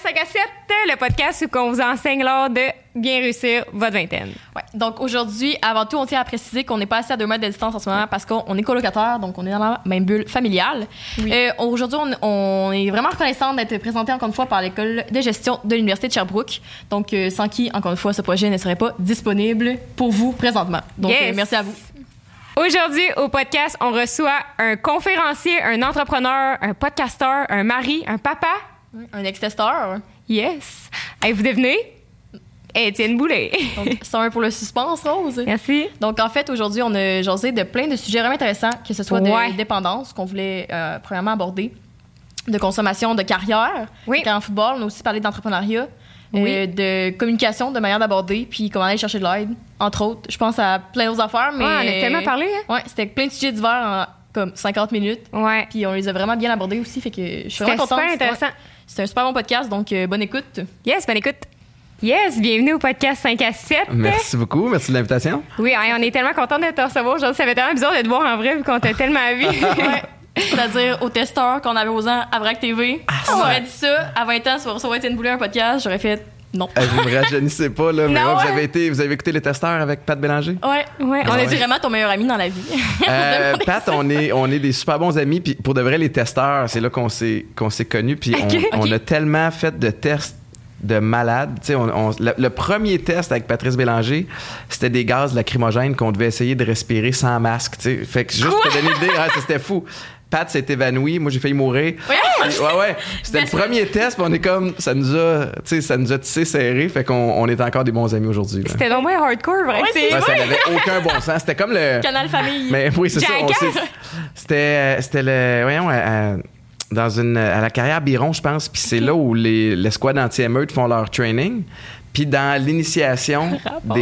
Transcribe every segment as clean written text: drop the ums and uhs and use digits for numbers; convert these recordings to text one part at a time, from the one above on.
5 à 7, le podcast où on vous enseigne l'art de bien réussir votre vingtaine. Ouais. Donc aujourd'hui, avant tout, on tient à préciser qu'on n'est pas assis à 2 mètres de distance en ce moment parce qu'on est colocataires, donc on est dans la même bulle familiale. Oui. Aujourd'hui, on est vraiment reconnaissante d'être présenté encore une fois par l'école de gestion de l'Université de Sherbrooke. Donc sans qui, encore une fois, ce projet ne serait pas disponible pour vous présentement. Donc Yes. merci à vous. Aujourd'hui, au podcast, on reçoit un conférencier, un entrepreneur, un podcasteur, un mari, un papa. Un ex-testeur. Yes. Hey, vous devenez? Étienne Boulay. Donc 101 pour le suspense, Rose. Merci. Donc, en fait, aujourd'hui, on a jasé de plein de sujets vraiment intéressants, que ce soit de dépendance, qu'on voulait premièrement aborder, de consommation, de carrière, en football. On a aussi parlé d'entrepreneuriat, de communication, de manière d'aborder, puis comment aller chercher de l'aide, entre autres. Je pense à plein d'autres affaires, mais... Ouais, on a tellement parlé, hein? Ouais, c'était plein de sujets divers en comme 50 minutes. Ouais. Puis on les a vraiment bien abordés aussi, fait que je suis vraiment C'était contente. super intéressant. C'était un super bon podcast, donc bonne écoute. Yes, bonne écoute. Yes, bienvenue au podcast 5 à 7. Merci beaucoup, merci de l'invitation. Oui, hey, on est tellement contents de te recevoir aujourd'hui. Ça fait tellement bizarre de te voir en vrai vu qu'on t'a tellement vu. Ouais. C'est-à-dire aux testeurs qu'on avait aux ans à VRAC TV. On m'aurait dit ça à 20 ans, si on recevoir Étienne Boulay un podcast, j'aurais fait non. Vous me rajeunissez pas, là, mais Non, ouais, vous avez écouté les testeurs avec Pat Bélanger? Ouais. On est vraiment ton meilleur ami dans la vie. Pat, on est des super bons amis, puis pour de vrai, les testeurs, c'est là qu'on s'est connus, puis on a tellement fait de tests de malades. Tu sais, le premier test avec Patrice Bélanger, c'était des gaz lacrymogènes qu'on devait essayer de respirer sans masque. Tu sais. Fait que juste pour te donner l'idée, c'était fou. Pat s'est évanoui, moi j'ai failli mourir. Ouais. C'était le premier test, puis on est comme, ça nous a tissé serré, fait qu'on est encore des bons amis aujourd'hui. C'était donc bien hardcore, vrai. Ça n'avait aucun bon sens. C'était comme le Canal Famille. Mais oui, c'est Jackass. ça. C'était le, voyons, à la carrière Biron, je pense, puis c'est là où l'escouade anti-émeute font leur training. Puis dans l'initiation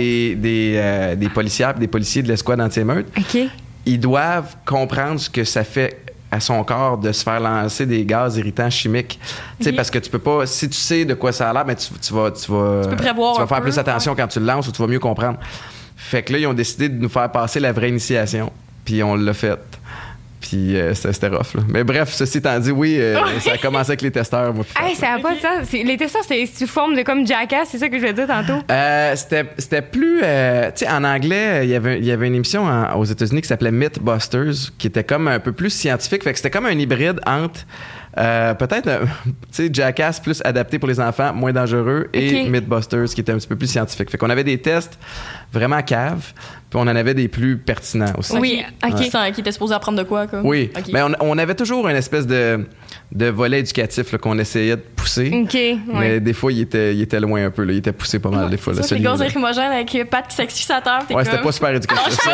des policières et des policiers de l'escouade anti-émeute, ils doivent comprendre ce que ça fait à son corps de se faire lancer des gaz irritants chimiques. Tu sais, parce que tu peux pas... Si tu sais de quoi ça a l'air, mais tu vas prévoir tu vas faire plus attention quand tu le lances ou tu vas mieux comprendre. Fait que là, ils ont décidé de nous faire passer la vraie initiation. Puis on l'a fait. Puis c'était rough, là. Mais bref, ceci étant dit, ça a commencé avec les testeurs. Moi, ça n'a pas de sens. Les testeurs, c'est sous forme de comme Jackass, c'est ça que je voulais dire tantôt? C'était plus... tu sais, en anglais, il y avait une émission aux États-Unis qui s'appelait Mythbusters, qui était comme un peu plus scientifique. Fait que c'était comme un hybride entre... peut-être, tu sais, Jackass plus adapté pour les enfants, moins dangereux, et Mythbusters qui était un petit peu plus scientifique. Fait qu'on avait des tests vraiment caves, puis on en avait des plus pertinents aussi. Oui, Qui était supposé apprendre de quoi, quoi. Oui, mais on avait toujours une espèce de volet éducatif là, qu'on essayait de pousser. Mais des fois, il était loin un peu. Là. Il était poussé pas mal des fois. C'est les gaz lacrymogènes avec Pat qui s'excuse à terre. C'était pas super éducatif, ça.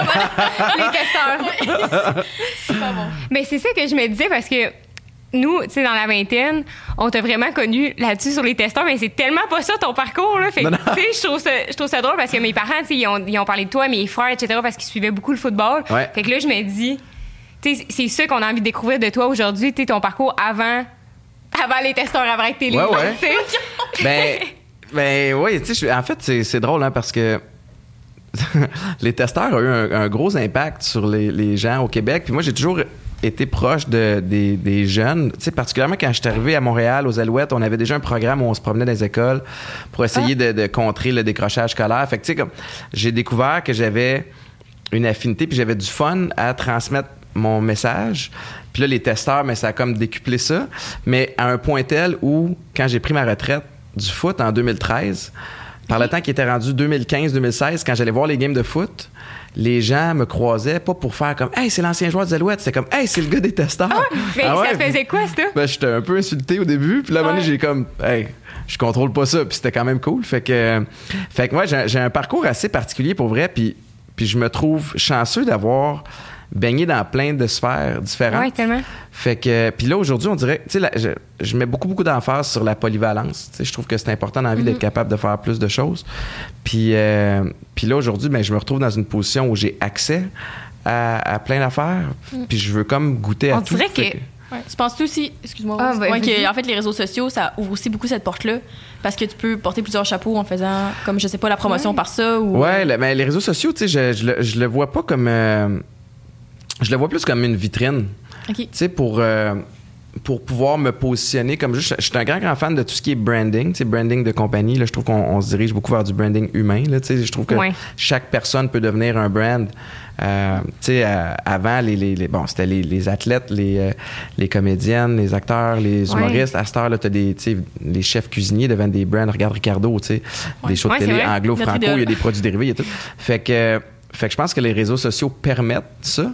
Les testeurs. C'est pas bon. Mais c'est ça que je me disais parce que nous, tu sais, dans la vingtaine, on t'a vraiment connu là-dessus sur les testeurs, mais c'est tellement pas ça ton parcours, là. Fait que, tu sais, je trouve ça drôle parce que mes parents, tu sais, ils ont parlé de toi, mes frères, etc., parce qu'ils suivaient beaucoup le football. Ouais. Fait que là, je me dis, tu sais, c'est ça qu'on a envie de découvrir de toi aujourd'hui, tu sais, ton parcours avant les testeurs, avant que t'es libre. Ben, oui, tu sais, en fait, c'est drôle, hein, parce que les testeurs ont eu un gros impact sur les gens au Québec. Puis moi, j'ai toujours été proche des jeunes. Tu sais, particulièrement quand je suis arrivé à Montréal, aux Alouettes, on avait déjà un programme où on se promenait dans les écoles pour essayer de contrer le décrochage scolaire. Fait que, tu sais, comme j'ai découvert que j'avais une affinité puis j'avais du fun à transmettre mon message. Puis là, les testeurs, mais ça a comme décuplé ça. Mais à un point tel où, quand j'ai pris ma retraite du foot en 2013, par le temps qui était rendu 2015-2016, quand j'allais voir les games de foot, les gens me croisaient pas pour faire comme « Hey, c'est l'ancien joueur des Alouettes », c'était comme « Hey, c'est le gars des testeurs ». Ça faisait quoi, ça? Ben, j'étais un peu insulté au début, puis là, à un moment donné, j'ai comme « Hey, je contrôle pas ça », puis c'était quand même cool. Fait que moi, j'ai un parcours assez particulier pour vrai, puis je me trouve chanceux d'avoir baigné dans plein de sphères différentes. Oui, tellement. Fait que, puis là, aujourd'hui, on dirait, tu sais, je mets beaucoup d'emphase sur la polyvalence. Tu sais, je trouve que c'est important dans la vie d'être capable de faire plus de choses. Puis là, aujourd'hui, ben, je me retrouve dans une position où j'ai accès à plein d'affaires. Puis je veux comme goûter à tout. On dirait que... Ouais. Tu penses aussi, excuse-moi, que, en fait, les réseaux sociaux, ça ouvre aussi beaucoup cette porte-là parce que tu peux porter plusieurs chapeaux en faisant, comme, je sais pas, la promotion par ça ou... Ouais, mais les réseaux sociaux, tu sais, je le vois pas comme... je le vois plus comme une vitrine. OK. Tu sais, pour pour pouvoir me positionner comme je suis un grand fan de tout ce qui est branding, tu sais, branding de compagnie. Là, je trouve qu'on se dirige beaucoup vers du branding humain. Là, tu sais, je trouve que chaque personne peut devenir un brand. Tu sais, avant, c'était les athlètes, les comédiennes, les acteurs, les humoristes. À cette heure, là, t'as les chefs cuisiniers deviennent des brands. Regarde Ricardo, tu sais, des shows de télé anglo-franco, il y a des produits dérivés, il y a tout. Fait que je pense que les réseaux sociaux permettent ça.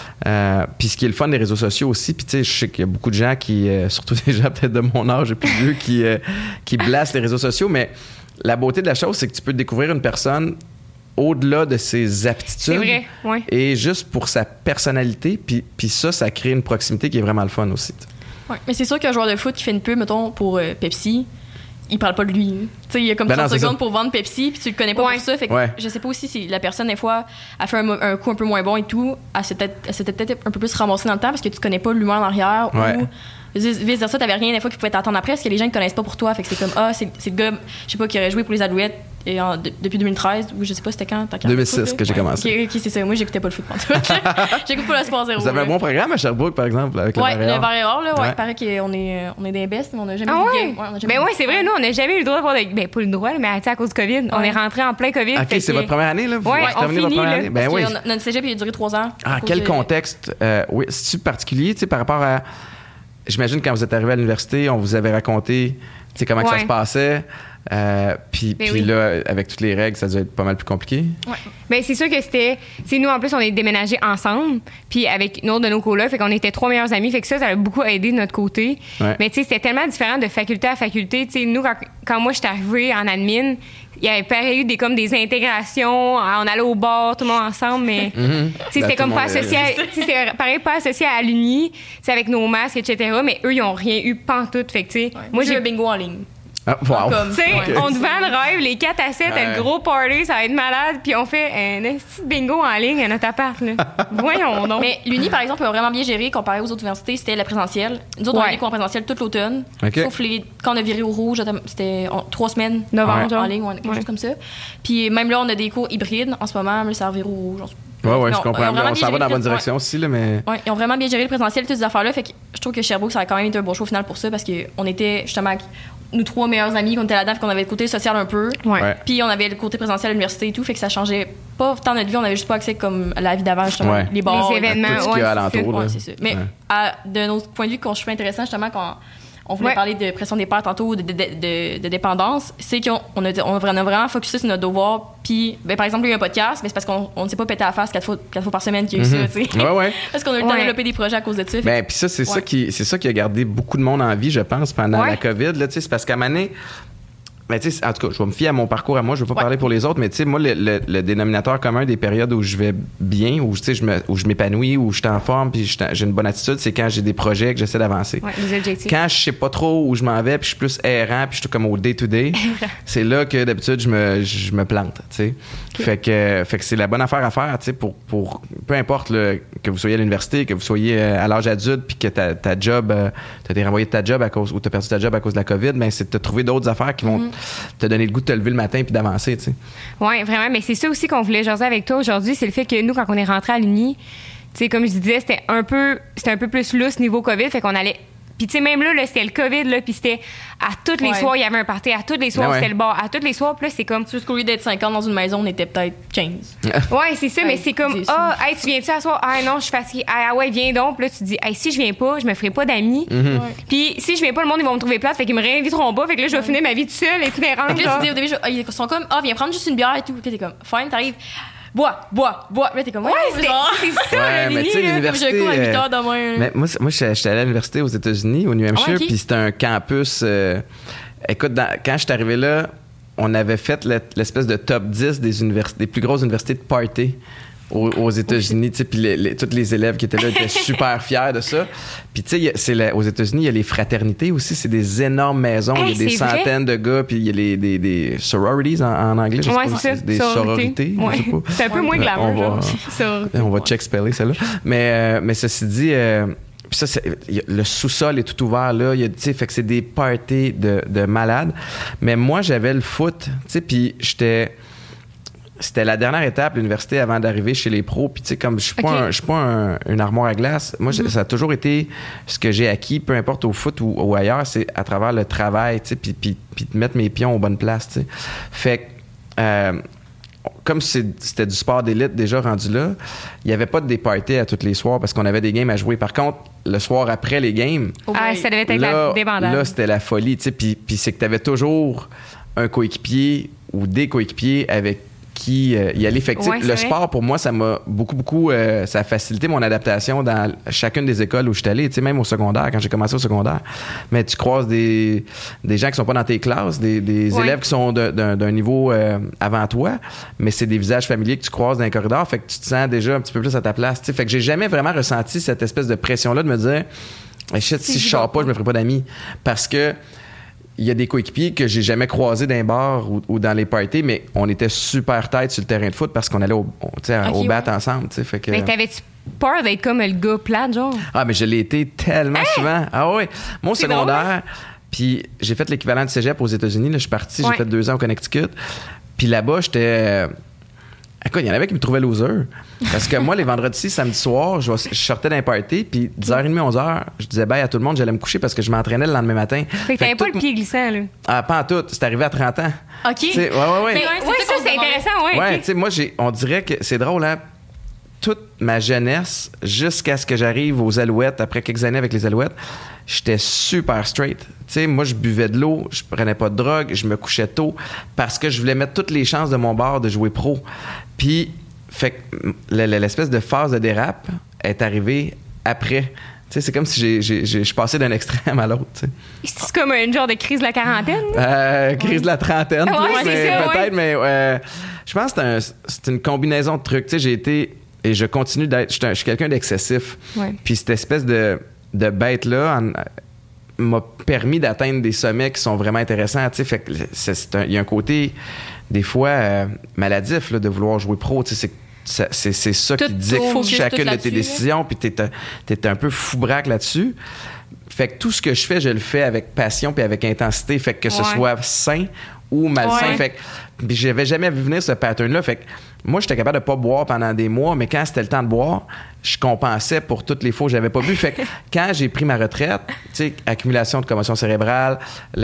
Puis ce qui est le fun des réseaux sociaux aussi, puis tu sais, je sais qu'il y a beaucoup de gens qui, surtout des gens peut-être de mon âge et plus vieux, qui blastent les réseaux sociaux, mais la beauté de la chose, c'est que tu peux découvrir une personne au-delà de ses aptitudes. C'est vrai, oui. Et juste pour sa personnalité, puis ça crée une proximité qui est vraiment le fun aussi. Oui, mais c'est sûr qu'un joueur de foot qui fait une pub, mettons, pour Pepsi, il parle pas de lui. Tu sais, il y a comme 30 secondes pour vendre Pepsi, puis tu le connais pas pour ça. Fait que je sais pas aussi si la personne, des fois, a fait un coup un peu moins bon et tout, elle s'était peut-être un peu plus ramassée dans le temps parce que tu connais pas l'humain en arrière ou vice-versa, t'avais rien des fois qui pouvait t'attendre après parce que les gens ne connaissent pas pour toi. Fait que c'est comme, c'est le gars, je sais pas, qui aurait joué pour les Alouettes depuis 2013 ou je sais pas c'était quand. 2006 que j'ai commencé. Ok, c'est ça. Moi, j'écoutais pas le foot pendant tout. J'écoute pas le Sport Zéro. Vous avez un bon programme à Sherbrooke, par exemple, avec le le Var-et-Or, là. Il paraît qu'on est des bestes, mais on n'a jamais eu de game. C'est vrai, nous, on n'a jamais eu le droit de voir de... Ben, pas le droit, mais à cause du COVID. On est rentré en plein COVID. OK, c'est votre première année, là? Oui, on finit, votre première année? Ben oui. Notre cégep, il a duré 3 ans. Ah, quel contexte? Oui, c'est-tu particulier, tu sais, par rapport à... J'imagine quand vous êtes arrivé à l'université, on vous avait raconté, tu sais, comment que ça se passait. Puis là, avec toutes les règles, ça doit être pas mal plus compliqué. Oui. Bien, c'est sûr que c'était... nous, en plus, on est déménagés ensemble, puis avec une autre de nos colocs, fait qu'on était 3 meilleurs amis, fait que ça a beaucoup aidé de notre côté. Ouais. Mais tu sais, c'était tellement différent de faculté à faculté. Tu sais, nous, quand moi, je suis arrivée en admin, il y avait pareil eu des intégrations, on allait au bar, tout le monde ensemble, mais c'était comme pas associé c'était pareil, pas associé à l'Uni, avec nos masques, etc. Mais eux, ils ont rien eu pantoute. Fait que, tu sais, moi, j'ai eu un bingo en ligne. Ah, wow. Tu sais, on te vend le rêve, les 4 à 7, le gros party, ça va être malade, puis on fait un petit bingo en ligne à notre appart, là. Voyons donc. Mais l'Uni, par exemple, a vraiment bien géré comparé aux autres universités, c'était la présentielle. Nous autres, on a eu cours en présentiel toute l'automne. Sauf quand on a viré au rouge, c'était 3 semaines en ligne, quelque chose comme ça. Puis même là, on a des cours hybrides en ce moment, mais ça a viré au rouge. Oui, je comprends. On s'en va dans la bonne direction aussi, là, mais... Oui, ils ont vraiment bien géré le présentiel, toutes ces affaires-là. Fait que je trouve que Sherbrooke, ça a quand même été un bon choix au final pour ça, parce qu'on était justement... Nous 3 meilleurs amis qu'on était là-dedans, qu'on avait le côté social un peu. Puis on avait le côté présentiel à l'université et tout, fait que ça changeait pas tant notre vie, on avait juste pas accès comme à la vie d'avant, justement, les bars, les événements, tout ce qu'il y a alentour. C'est ça. Mais de notre point de vue, qu'on je trouve intéressant, justement, quand on voulait parler de pression des pairs tantôt, de dépendance, c'est qu'on a vraiment focusé sur notre devoir. Puis, par exemple, il y a eu un podcast, mais c'est parce qu'on ne s'est pas pété à la face 4 fois par semaine qu'il y a eu ça, tu sais. Parce qu'on a eu le temps de développer des projets à cause de ça. Ben, puis ça, c'est ça qui a gardé beaucoup de monde en vie, je pense, pendant la COVID. Là, c'est parce qu'à un moment donné, ben, en tout cas, je vais me fier à mon parcours à moi, je ne vais pas parler pour les autres, mais tu sais, moi, le dénominateur commun des périodes où je vais bien, où je m'épanouis, où je suis en forme, puis j'ai une bonne attitude, c'est quand j'ai des projets que j'essaie d'avancer. Les objectifs. Quand je sais pas trop où je m'en vais, puis je suis plus errant, puis je suis comme au day-to-day, c'est là que d'habitude, je me plante, tu sais. Fait que c'est la bonne affaire à faire, tu sais, pour peu importe que vous soyez à l'université, que vous soyez à l'âge adulte, puis que ta job, t'as été renvoyé de ta job ou t'as perdu ta job à cause de la COVID, ben c'est de te trouver d'autres affaires qui vont te donner le goût de te lever le matin puis d'avancer, tu sais. Oui, vraiment. Mais c'est ça aussi qu'on voulait jaser avec toi aujourd'hui, c'est le fait que nous, quand on est rentré à l'Uni, tu sais, comme je disais, c'était un peu plus lousse niveau COVID, fait qu'on allait... Puis tu sais, même là, c'était le COVID, là, puis c'était à tous les soirs, il y avait un party, à tous les soirs, c'était le bar, à tous les soirs, puis là, c'est comme... Juste qu'au lieu d'être 50 dans une maison, on était peut-être 15. Ouais, c'est ça, mais c'est comme, hey, tu viens-tu à soir? Ah non, je suis fatiguée. Ah ouais, viens donc. Puis là, tu te dis, hey, si je viens pas, je me ferai pas d'amis. Puis si je viens pas, le monde, ils vont me trouver plate, fait qu'ils me réinviteront pas, fait que là, je vais finir ma vie toute seule et tout les rangs. Puis là, tu dis au début, ils sont comme, viens prendre juste une bière et tout. Puis t'es comme, fine, t'arrives. Bois. Là, t'es comme, c'est ça, mais tu sais, l'université. J'ai un cours à 8 heures demain. Mais moi, j'étais allé à l'université aux États-Unis, au New Hampshire, puis c'était un campus. Écoute, quand je suis arrivé là, on avait fait l'espèce de top 10 des plus grosses universités de party aux États-Unis, tu sais, puis tous les élèves qui étaient là étaient super fiers de ça. Puis tu sais, aux États-Unis, il y a les fraternités aussi, c'est des énormes maisons, il y a des centaines de gars, puis il y a des sororities en anglais, je sais pas, c'est des sororités, je sais pas. C'est un peu moins glamour. On va check speller celle-là. Mais ceci dit, puis ça, le sous-sol est tout ouvert là, fait que c'est des parties de malades. Mais moi, j'avais le foot, tu sais, puis j'étais c'était la dernière étape, l'université, avant d'arriver chez les pros. Puis, tu sais, comme je suis pas une armoire à glace, moi, ça a toujours été ce que j'ai acquis, peu importe au foot ou ailleurs, c'est à travers le travail, tu sais, puis de mettre mes pions aux bonnes places, tu sais. Fait que, comme c'était du sport d'élite déjà rendu là, il n'y avait pas de parties à tous les soirs parce qu'on avait des games à jouer. Par contre, le soir après les games, ça devait être la débandade. Là, c'était la folie, tu sais. Puis c'est que tu avais toujours un coéquipier ou des coéquipiers avec qui y aller. Fait que, le sport, pour moi, ça m'a beaucoup ça a facilité mon adaptation dans chacune des écoles où je suis allé, tu sais, même au secondaire, quand j'ai commencé au secondaire. Mais tu croises des gens qui sont pas dans tes classes, des élèves qui sont d'un niveau avant toi, mais c'est des visages familiers que tu croises dans les corridors, fait que tu te sens déjà un petit peu plus à ta place, tu sais. Fait que j'ai jamais vraiment ressenti cette espèce de pression-là de me dire hey, shit, si je sors pas, je me ferai pas d'amis. Parce que il y a des coéquipiers que j'ai jamais croisés dans les bars ou dans les parties, mais on était super tête sur le terrain de foot parce qu'on allait au bat ensemble. Fait que... Mais t'avais-tu peur d'être comme le gars plate, genre? Ah, mais je l'ai été tellement souvent. Ah oui. Mon secondaire, puis j'ai fait l'équivalent de cégep aux États-Unis. Là, je suis parti, j'ai fait 2 ans au Connecticut. Puis là-bas, j'étais... Écoute, il y en avait qui me trouvaient loser. Parce que moi, les vendredis, samedi soir, je sortais d'un party, puis 10h30, 11h, je disais bye à tout le monde, j'allais me coucher parce que je m'entraînais le lendemain matin. Fait que t'avais pas le pied glissant, là. Ah, pas en tout. C'est arrivé à 30 ans. OK. T'sais, ouais. Mais ça, c'est intéressant, ouais. Ouais, tu sais, moi, on dirait que c'est drôle, hein. Toute ma jeunesse, jusqu'à ce que j'arrive aux Alouettes, après quelques années avec les Alouettes, j'étais super straight. Tu sais, moi, je buvais de l'eau, je prenais pas de drogue, je me couchais tôt parce que je voulais mettre toutes les chances de mon bord de jouer pro. Puis, fait que l'espèce de phase de dérape est arrivée après. Tu sais, c'est comme si je passais d'un extrême à l'autre, tu sais. C'est comme une genre de crise de la quarantaine? Crise de la trentaine, mais peut-être, mais je pense que c'est une combinaison de trucs. Tu sais, j'ai été... Et je continue d'être... Je suis quelqu'un d'excessif. Ouais. Puis cette espèce de bête-là m'a permis d'atteindre des sommets qui sont vraiment intéressants. Tu sais, fait que il y a un côté, des fois, maladif là, de vouloir jouer pro. Tu sais, c'est ça qui dicte chacune de tes décisions. Puis t'es un peu fou-braque là-dessus. Fait que tout ce que je fais, je le fais avec passion puis avec intensité. Fait que ce soit sain ou malsain. Fait que puis j'avais jamais vu venir ce pattern-là. Fait que moi, j'étais capable de pas boire pendant des mois, mais quand c'était le temps de boire, je compensais pour toutes les fois où j'avais pas bu. Fait que quand j'ai pris ma retraite, tu sais, accumulation de commotion cérébrale,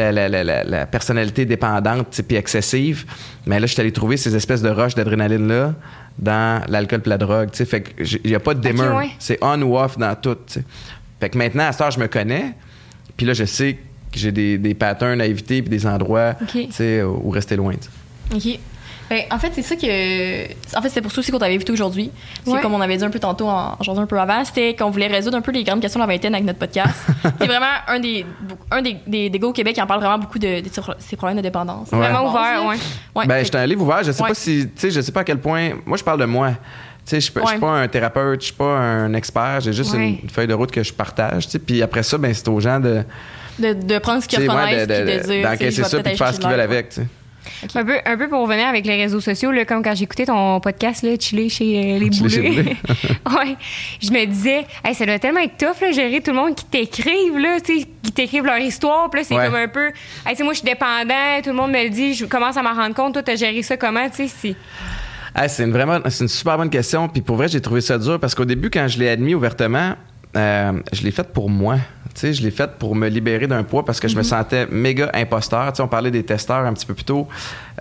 la personnalité dépendante puis excessive, mais là, je suis allé trouver ces espèces de rushs d'adrénaline-là dans l'alcool et la drogue. Tu sais, fait que il y a pas de dimmer. C'est on ou off dans tout, tu sais. Fait que maintenant, à cette heure, je me connais, puis là, je sais que j'ai des patterns à éviter puis des endroits, tu sais, où rester loin, tu sais. OK. Ben, en fait, c'est ça que... En fait, c'est pour ça aussi qu'on t'avait invité aujourd'hui. C'est comme on avait dit un peu tantôt, en genre un peu avant, c'était qu'on voulait résoudre un peu les grandes questions de la vingtaine avec notre podcast. C'est vraiment un des gars au Québec qui en parle vraiment beaucoup de ses problèmes de dépendance. Vraiment ouvert, ouais. Ben, j'étais un livre ouvert. Je sais pas si... Tu sais, je sais pas à quel point... Moi, je parle de moi. Tu sais, je suis pas un thérapeute, je suis pas un expert. J'ai juste une feuille de route que je partage, tu sais. Puis après ça, ben, c'est aux gens de prendre ce qu'ils reconnaissent puis de dire... d'encaisser ça puis de faire ce qu'ils veulent avec, tu sais. Okay. Un peu pour revenir avec les réseaux sociaux, là, comme quand j'écoutais ton podcast, là, Chiller chez les boulets. Ouais. Je me disais, hey, ça doit tellement être tough, là, gérer tout le monde qui t'écrivent, là, tu sais, qui t'écrivent leur histoire. Puis là, c'est comme un peu, hey, moi, je suis dépendant, tout le monde me le dit, je commence à m'en rendre compte. Toi, t'as géré ça comment, tu sais? C'est une super bonne question. Puis pour vrai, j'ai trouvé ça dur parce qu'au début, quand je l'ai admis ouvertement, je l'ai fait pour moi. Tu sais, je l'ai fait pour me libérer d'un poids parce que je me sentais méga imposteur. Tu sais, on parlait des testeurs un petit peu plus tôt.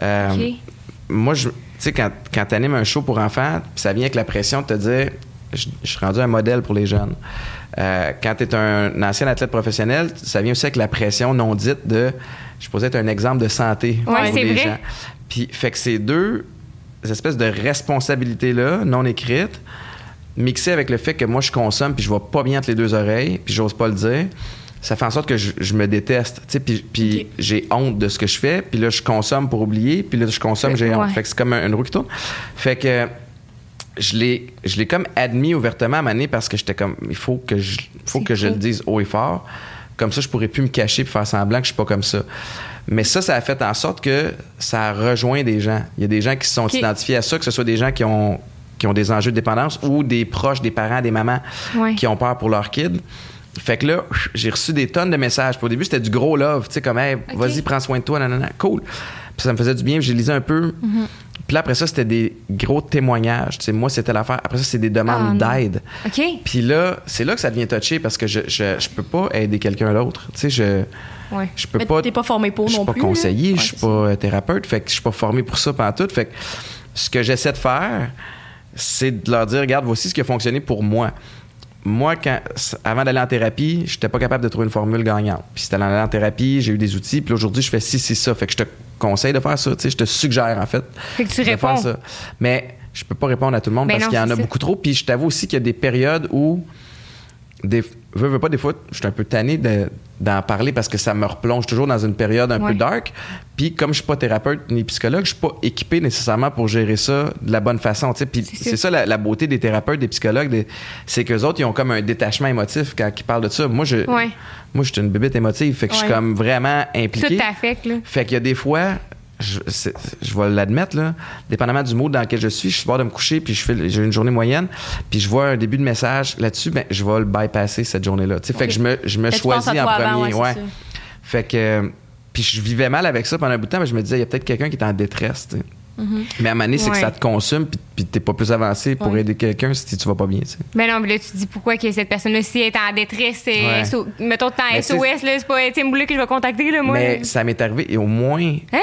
Moi, tu sais, quand tu animes un show pour enfants, ça vient avec la pression de te dire je suis rendu un modèle pour les jeunes. Quand tu es un ancien athlète professionnel, ça vient aussi avec la pression non dite de je suis supposé être un exemple de santé pour les gens. Puis, fait que ces deux espèces de responsabilités-là, non écrites, mixé avec le fait que moi, je consomme puis je vais pas bien entre les deux oreilles puis j'ose pas le dire, ça fait en sorte que je me déteste. Puis j'ai honte de ce que je fais. Puis là, je consomme pour oublier. Puis là, je consomme, j'ai honte. Fait que c'est comme une roue qui tourne. Fait que je l'ai comme admis ouvertement à un moment donné parce que j'étais comme, il faut que je le dise haut et fort. Comme ça, je pourrais plus me cacher puis faire semblant que je suis pas comme ça. Mais ça a fait en sorte que ça a rejoint des gens. Il y a des gens qui se sont identifiés à ça, que ce soit des gens qui ont des enjeux de dépendance ou des proches, des parents, des mamans qui ont peur pour leur kid. Fait que là, j'ai reçu des tonnes de messages. Puis au début, c'était du gros love, tu sais, comme, hey, vas-y, prends soin de toi, nanana, cool. Puis ça me faisait du bien, j'ai lisé un peu. Puis là, après ça, c'était des gros témoignages. Tu sais, moi, c'était l'affaire. Après ça, c'est des demandes d'aide. OK. Puis là, c'est là que ça devient touché parce que je peux pas aider quelqu'un d'autre. Tu sais, je peux pas... T'es pas formé pour non plus. Je suis pas conseiller, je suis pas thérapeute. Fait que je suis pas formé pour ça pantoute. Fait que ce que j'essaie de faire, c'est de leur dire, regarde, voici ce qui a fonctionné pour moi. Moi, avant d'aller en thérapie, j'étais pas capable de trouver une formule gagnante. Puis c'était d'aller en thérapie, j'ai eu des outils. Puis aujourd'hui, je fais ci, ça. Fait que je te conseille de faire ça. Tu sais, je te suggère, en fait. Fait que tu réponds. Faire ça. Mais je peux pas répondre à tout le monde parce qu'il y en a beaucoup trop. Puis je t'avoue aussi qu'il y a des périodes où, des fois, je suis un peu tanné d'en parler parce que ça me replonge toujours dans une période un peu dark. Puis comme je suis pas thérapeute ni psychologue, je suis pas équipé nécessairement pour gérer ça de la bonne façon. Tu sais. Puis c'est ça la beauté des thérapeutes, des psychologues, c'est qu'eux autres, ils ont comme un détachement émotif quand ils parlent de ça. Moi, je suis une bébête émotive. Fait que je suis comme vraiment impliqué. Tout t'affecte, là. Fait qu'il y a des fois... Je vais l'admettre, là, dépendamment du mood dans lequel je suis bord de me coucher, puis j'ai une journée moyenne, puis je vois un début de message là-dessus, ben je vais le bypasser cette journée-là. Fait que je me choisis en premier. Fait que puis je vivais mal avec ça pendant un bout de temps, mais je me disais, il y a peut-être quelqu'un qui est en détresse. T'sais. Mais à un moment donné, c'est que ça te consume, puis t'es pas plus avancé pour aider quelqu'un si tu vas pas bien. T'sais. Mais non, mais là, tu te dis pourquoi que cette personne-là, si elle est en détresse, mettons, t'es en SOS, là, c'est pas Tim Boulay que je vais contacter, là, moi. Mais ça m'est arrivé et au moins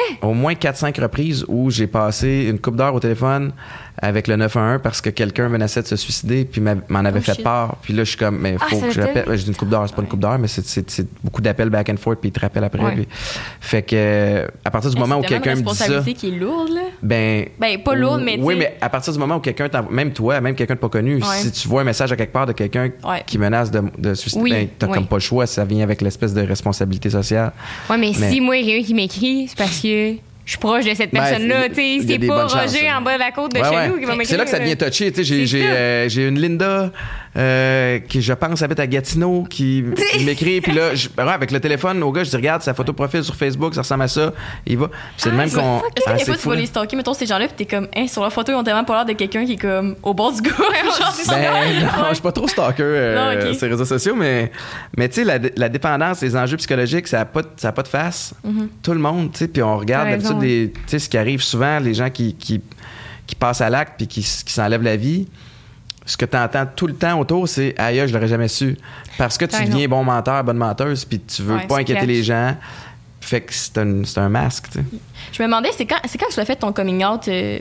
4-5 reprises où j'ai passé une couple d'heures au téléphone avec le 911 parce que quelqu'un menaçait de se suicider puis m'en avait fait part. Puis là, je suis comme, mais faut que je rappelle. J'ai dit une couple d'heures, c'est pas une couple d'heures, mais c'est beaucoup d'appels back and forth puis ils te rappellent après. Puis, fait que à partir du moment où quelqu'un me dit ça... C'est une responsabilité qui est lourde, là. Ben pas lourde, mais oui, mais à partir du moment où quelqu'un même toi, même quelqu'un de pas connu, si tu vois un message à quelque part de quelqu'un qui menace de suicider, ben t'as comme pas le choix, ça vient avec l'espèce de responsabilité sociale. Ouais, mais si moi, il y a quelqu'un qui m'écrit, c'est parce que je suis proche de cette personne-là. C'est pas Roger en bas de la côte de chez nous qui va m'écrire. C'est là que ça devient touché. J'ai une Linda qui, je pense, habite à Gatineau qui m'écrit. Puis là, avec le téléphone, au gars, je dis, regarde, sa photo profil sur Facebook, ça ressemble à ça. Il va. Puis c'est le même qu'on. Est-ce que des fois, tu vas les stalker, mettons, ces gens-là, puis t'es comme, sur la photo, ils ont tellement pas l'air de quelqu'un qui est comme au bord du gars. Non, je suis pas trop stalker sur les réseaux sociaux, mais tu sais, la dépendance, les enjeux psychologiques, ça a pas de face. Tout le monde, tu sais, puis on regarde d'habitude ce qui arrive souvent, les gens qui passent à l'acte puis qui s'enlèvent la vie. Ce que tu entends tout le temps autour, c'est « Aïe, je l'aurais jamais su ». Parce que tu deviens bon menteur, bonne menteuse, puis tu veux pas inquiéter les gens. Fait que c'est un masque, tu sais. Je me demandais, c'est quand tu as fait ton coming out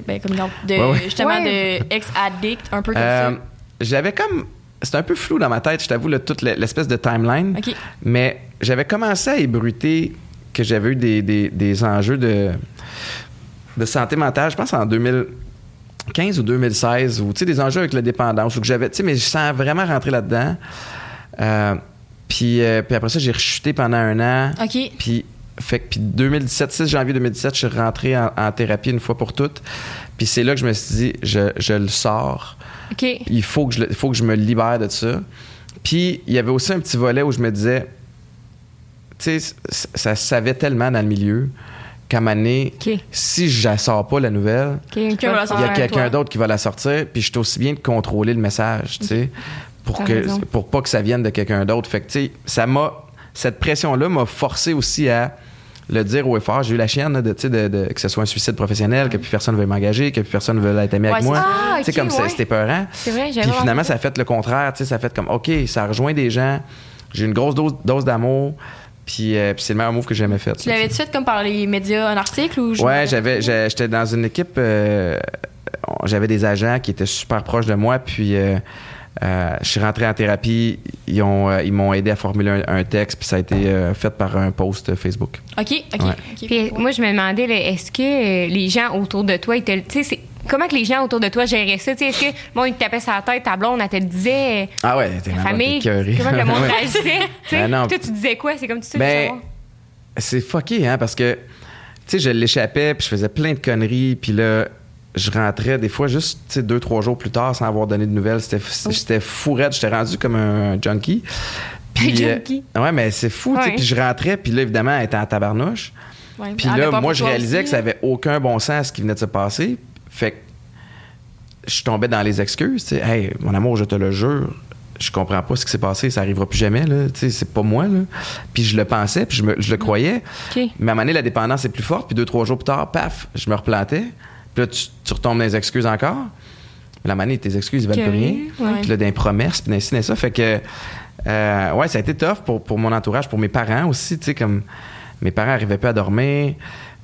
justement de ex-addict, un peu comme ça? J'avais comme... C'était un peu flou dans ma tête, je t'avoue, toute l'espèce de timeline. Okay. Mais j'avais commencé à ébruiter que j'avais eu des enjeux de santé mentale, je pense en 2015 ou 2016, ou tu sais, des enjeux avec la dépendance, ou que j'avais, tu sais, mais je sens vraiment rentrer là-dedans. Puis après ça, j'ai rechuté pendant 1 an. OK. Puis 6 janvier 2017, je suis rentré en thérapie une fois pour toutes. Puis c'est là que je me suis dit, je le sors. OK. Il faut que je me libère de ça. Puis il y avait aussi un petit volet où je me disais, tu sais, ça se savait tellement dans le milieu qu'à un moment donné, si je la sors pas, la nouvelle, il y a quelqu'un d'autre qui va la sortir, puis je suis aussi bien de contrôler le message, tu sais, pour pas que ça vienne de quelqu'un d'autre. Fait que, tu sais, cette pression-là m'a forcé aussi à le dire haut et fort. J'ai eu la chienne que ce soit un suicide professionnel, que plus personne ne veut m'engager, que plus personne ne veut être ami avec moi. Tu sais, comme c'était peurant. C'est vrai, puis finalement, ça a fait le contraire. Tu sais, ça a fait comme, OK, ça rejoint des gens. J'ai une grosse dose d'amour. Puis c'est le meilleur move que j'ai jamais fait. Tu l'avais-tu fait comme par les médias, un article ou? Ouais, j'étais dans une équipe. J'avais des agents qui étaient super proches de moi. Puis je suis rentré en thérapie. Ils m'ont aidé à formuler un texte. Puis ça a été fait par un post Facebook. OK. Puis moi, je me demandais, là, est-ce que les gens autour de toi, comment que les gens autour de toi géraient ça? Est-ce que le monde il te tapait sur la tête, ta blonde, elle te le disait? Ah ouais, t'es la famille, comment que le monde réagissait? Toi, tu disais quoi? C'est comme tu sais. Ben, c'est fucké, hein, parce que, tu sais, je l'échappais, puis je faisais plein de conneries, puis là, je rentrais des fois juste, tu sais, 2-3 jours plus tard sans avoir donné de nouvelles. J'étais fou raide, j'étais rendu comme un junkie. Puis, junkie? Ouais, mais c'est fou, tu sais, puis je rentrais, puis là, évidemment, elle était en tabarnouche. Ouais, puis là, moi, je réalisais que ça avait aucun bon sens ce qui venait de se passer. Fait que je tombais dans les excuses. Tu sais, hey, mon amour, je te le jure, je comprends pas ce qui s'est passé, ça arrivera plus jamais. Là. Tu sais, c'est pas moi. Là. Puis je le pensais, puis je le croyais. Okay. Mais à un moment donné, la dépendance est plus forte. Puis 2-3 jours plus tard, paf, je me replantais. Puis là, tu retombes dans les excuses encore. La manée, tes excuses, ils valent plus rien. Ouais. Puis là, des promesses, puis ainsi, ça. Fait que, ouais, ça a été tough pour mon entourage, pour mes parents aussi. Tu sais, comme mes parents n'arrivaient pas à dormir.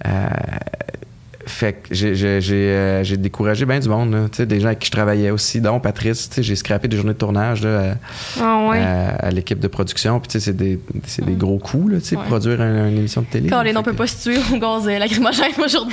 Fait que j'ai découragé bien du monde, tu sais, des gens avec qui je travaillais aussi, dont Patrice, tu sais, j'ai scrappé des journées de tournage là, à l'équipe de production, puis tu sais, c'est des gros coûts, là, tu sais, produire une émission de télé. Quand on peut pas se tuer au gaz lacrymogène aujourd'hui.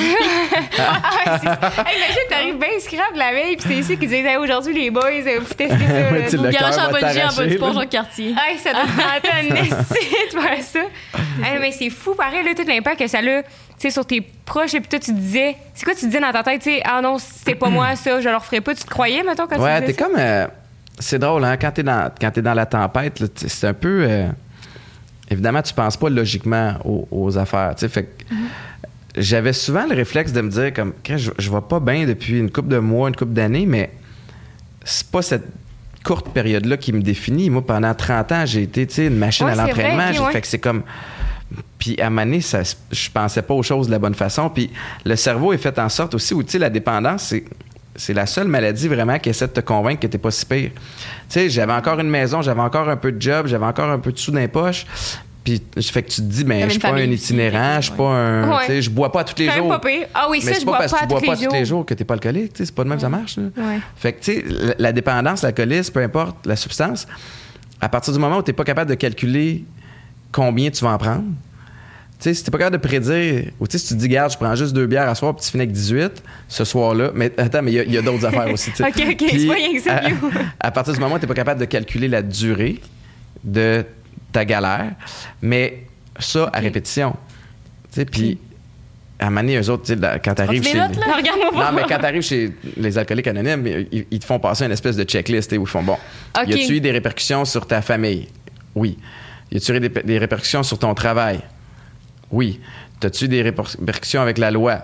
Imagine, t'arrives bien scrap la veille, puis c'est ici qui disait aujourd'hui les boys, vous testez ça. Vous garagez en bungee en bas du pont Jacques-Cartier. Ça doit être un essai de faire ça. Mais c'est fou, pareil, là, tout l'impact que ça a, tu sais, sur tes proches, et puis toi, tu disais... C'est quoi tu disais dans ta tête, tu sais? Ah non, c'était pas moi, ça, je leur ferais pas. Tu te croyais, mettons, quand tu disais ça? Ouais, t'es comme... c'est drôle, hein? Quand t'es dans la tempête, là, c'est un peu... évidemment, tu penses pas logiquement aux affaires, tu sais, fait que... J'avais souvent le réflexe de me dire, comme, je vais pas bien depuis une couple de mois, une couple d'années, mais c'est pas cette courte période-là qui me définit. Moi, pendant 30 ans, j'ai été, tu sais, une machine à l'entraînement. Vrai, fait que c'est comme... Puis à un moment donné, je pensais pas aux choses de la bonne façon. Puis le cerveau est fait en sorte aussi où, tu sais, la dépendance, c'est la seule maladie vraiment qui essaie de te convaincre que t'es pas si pire. Tu sais, j'avais encore une maison, j'avais encore un peu de job, j'avais encore un peu de sous dans les poches. Puis fait que tu te dis, ben je suis pas un itinérant, je suis pas un... Tu sais, je bois pas tous les jours. Pas pire. Ah oui, mais ça, je bois pas tous les jours. Mais c'est pas parce que tu bois pas tous les jours que t'es pas alcoolique, tu sais, c'est pas de même que ça marche. Là. Ouais. Fait que, tu sais, la dépendance, l'alcoolisme, peu importe la substance, à partir du moment où t'es pas capable de calculer combien tu vas en prendre, tu sais, si t'es pas capable de prédire, ou tu sais, si tu te dis, garde, je prends juste 2 bières à soir, puis tu finis avec 18 ce soir-là. Mais attends, mais il y a d'autres affaires aussi, tu sais. OK, c'est pas rien que ça. À partir du moment où t'es pas capable de calculer la durée de ta galère, mais ça à répétition. Tu sais, puis à un moment donné, eux autres, tu sais, quand t'arrives chez... Non, mais quand t'arrives chez les alcooliques anonymes, ils te font passer une espèce de checklist où ils font, bon, y a-tu eu des répercussions sur ta famille? Oui. Y a-tu eu des répercussions sur ton travail? Oui. T'as-tu des répercussions avec la loi?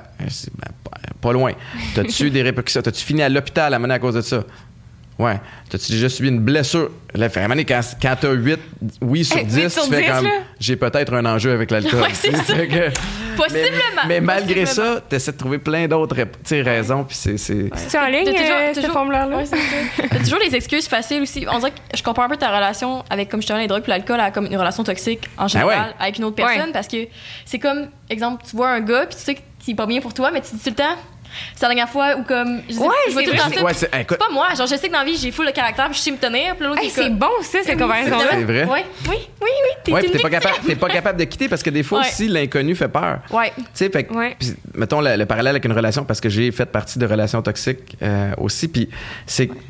Pas loin. T'as-tu des répercussions? T'as-tu fini à l'hôpital à mener à cause de ça? Ouais. T'as-tu déjà subi une blessure? Là, vraiment, quand t'as 8 oui sur 10, tu fais comme, j'ai peut-être un enjeu avec l'alcool. Ouais, c'est ça. Possiblement. Mais malgré ça, t'essaies de trouver plein d'autres raisons. Puis c'est en ligne, ce formulaire-là? Ouais, c'est ça. T'as toujours les excuses faciles aussi. On dirait que je compare un peu ta relation avec, comme justement, les drogues et l'alcool à comme une relation toxique en général avec une autre personne. Parce que c'est comme, exemple, tu vois un gars, puis tu sais qu'il est pas bien pour toi, mais tu dis tout le temps... C'est la dernière fois où comme je vois tout le temps ça. C'est pas moi, genre je sais que dans la vie j'ai full de caractère puis je sais me tenir puis l'autre c'est bon ça cette conversation là. C'est vrai. Oui, t'es pas capable de quitter parce que des fois aussi l'inconnu fait peur. Ouais. Tu sais fait pis, mettons le parallèle avec une relation parce que j'ai fait partie de relations toxiques aussi puis c'est que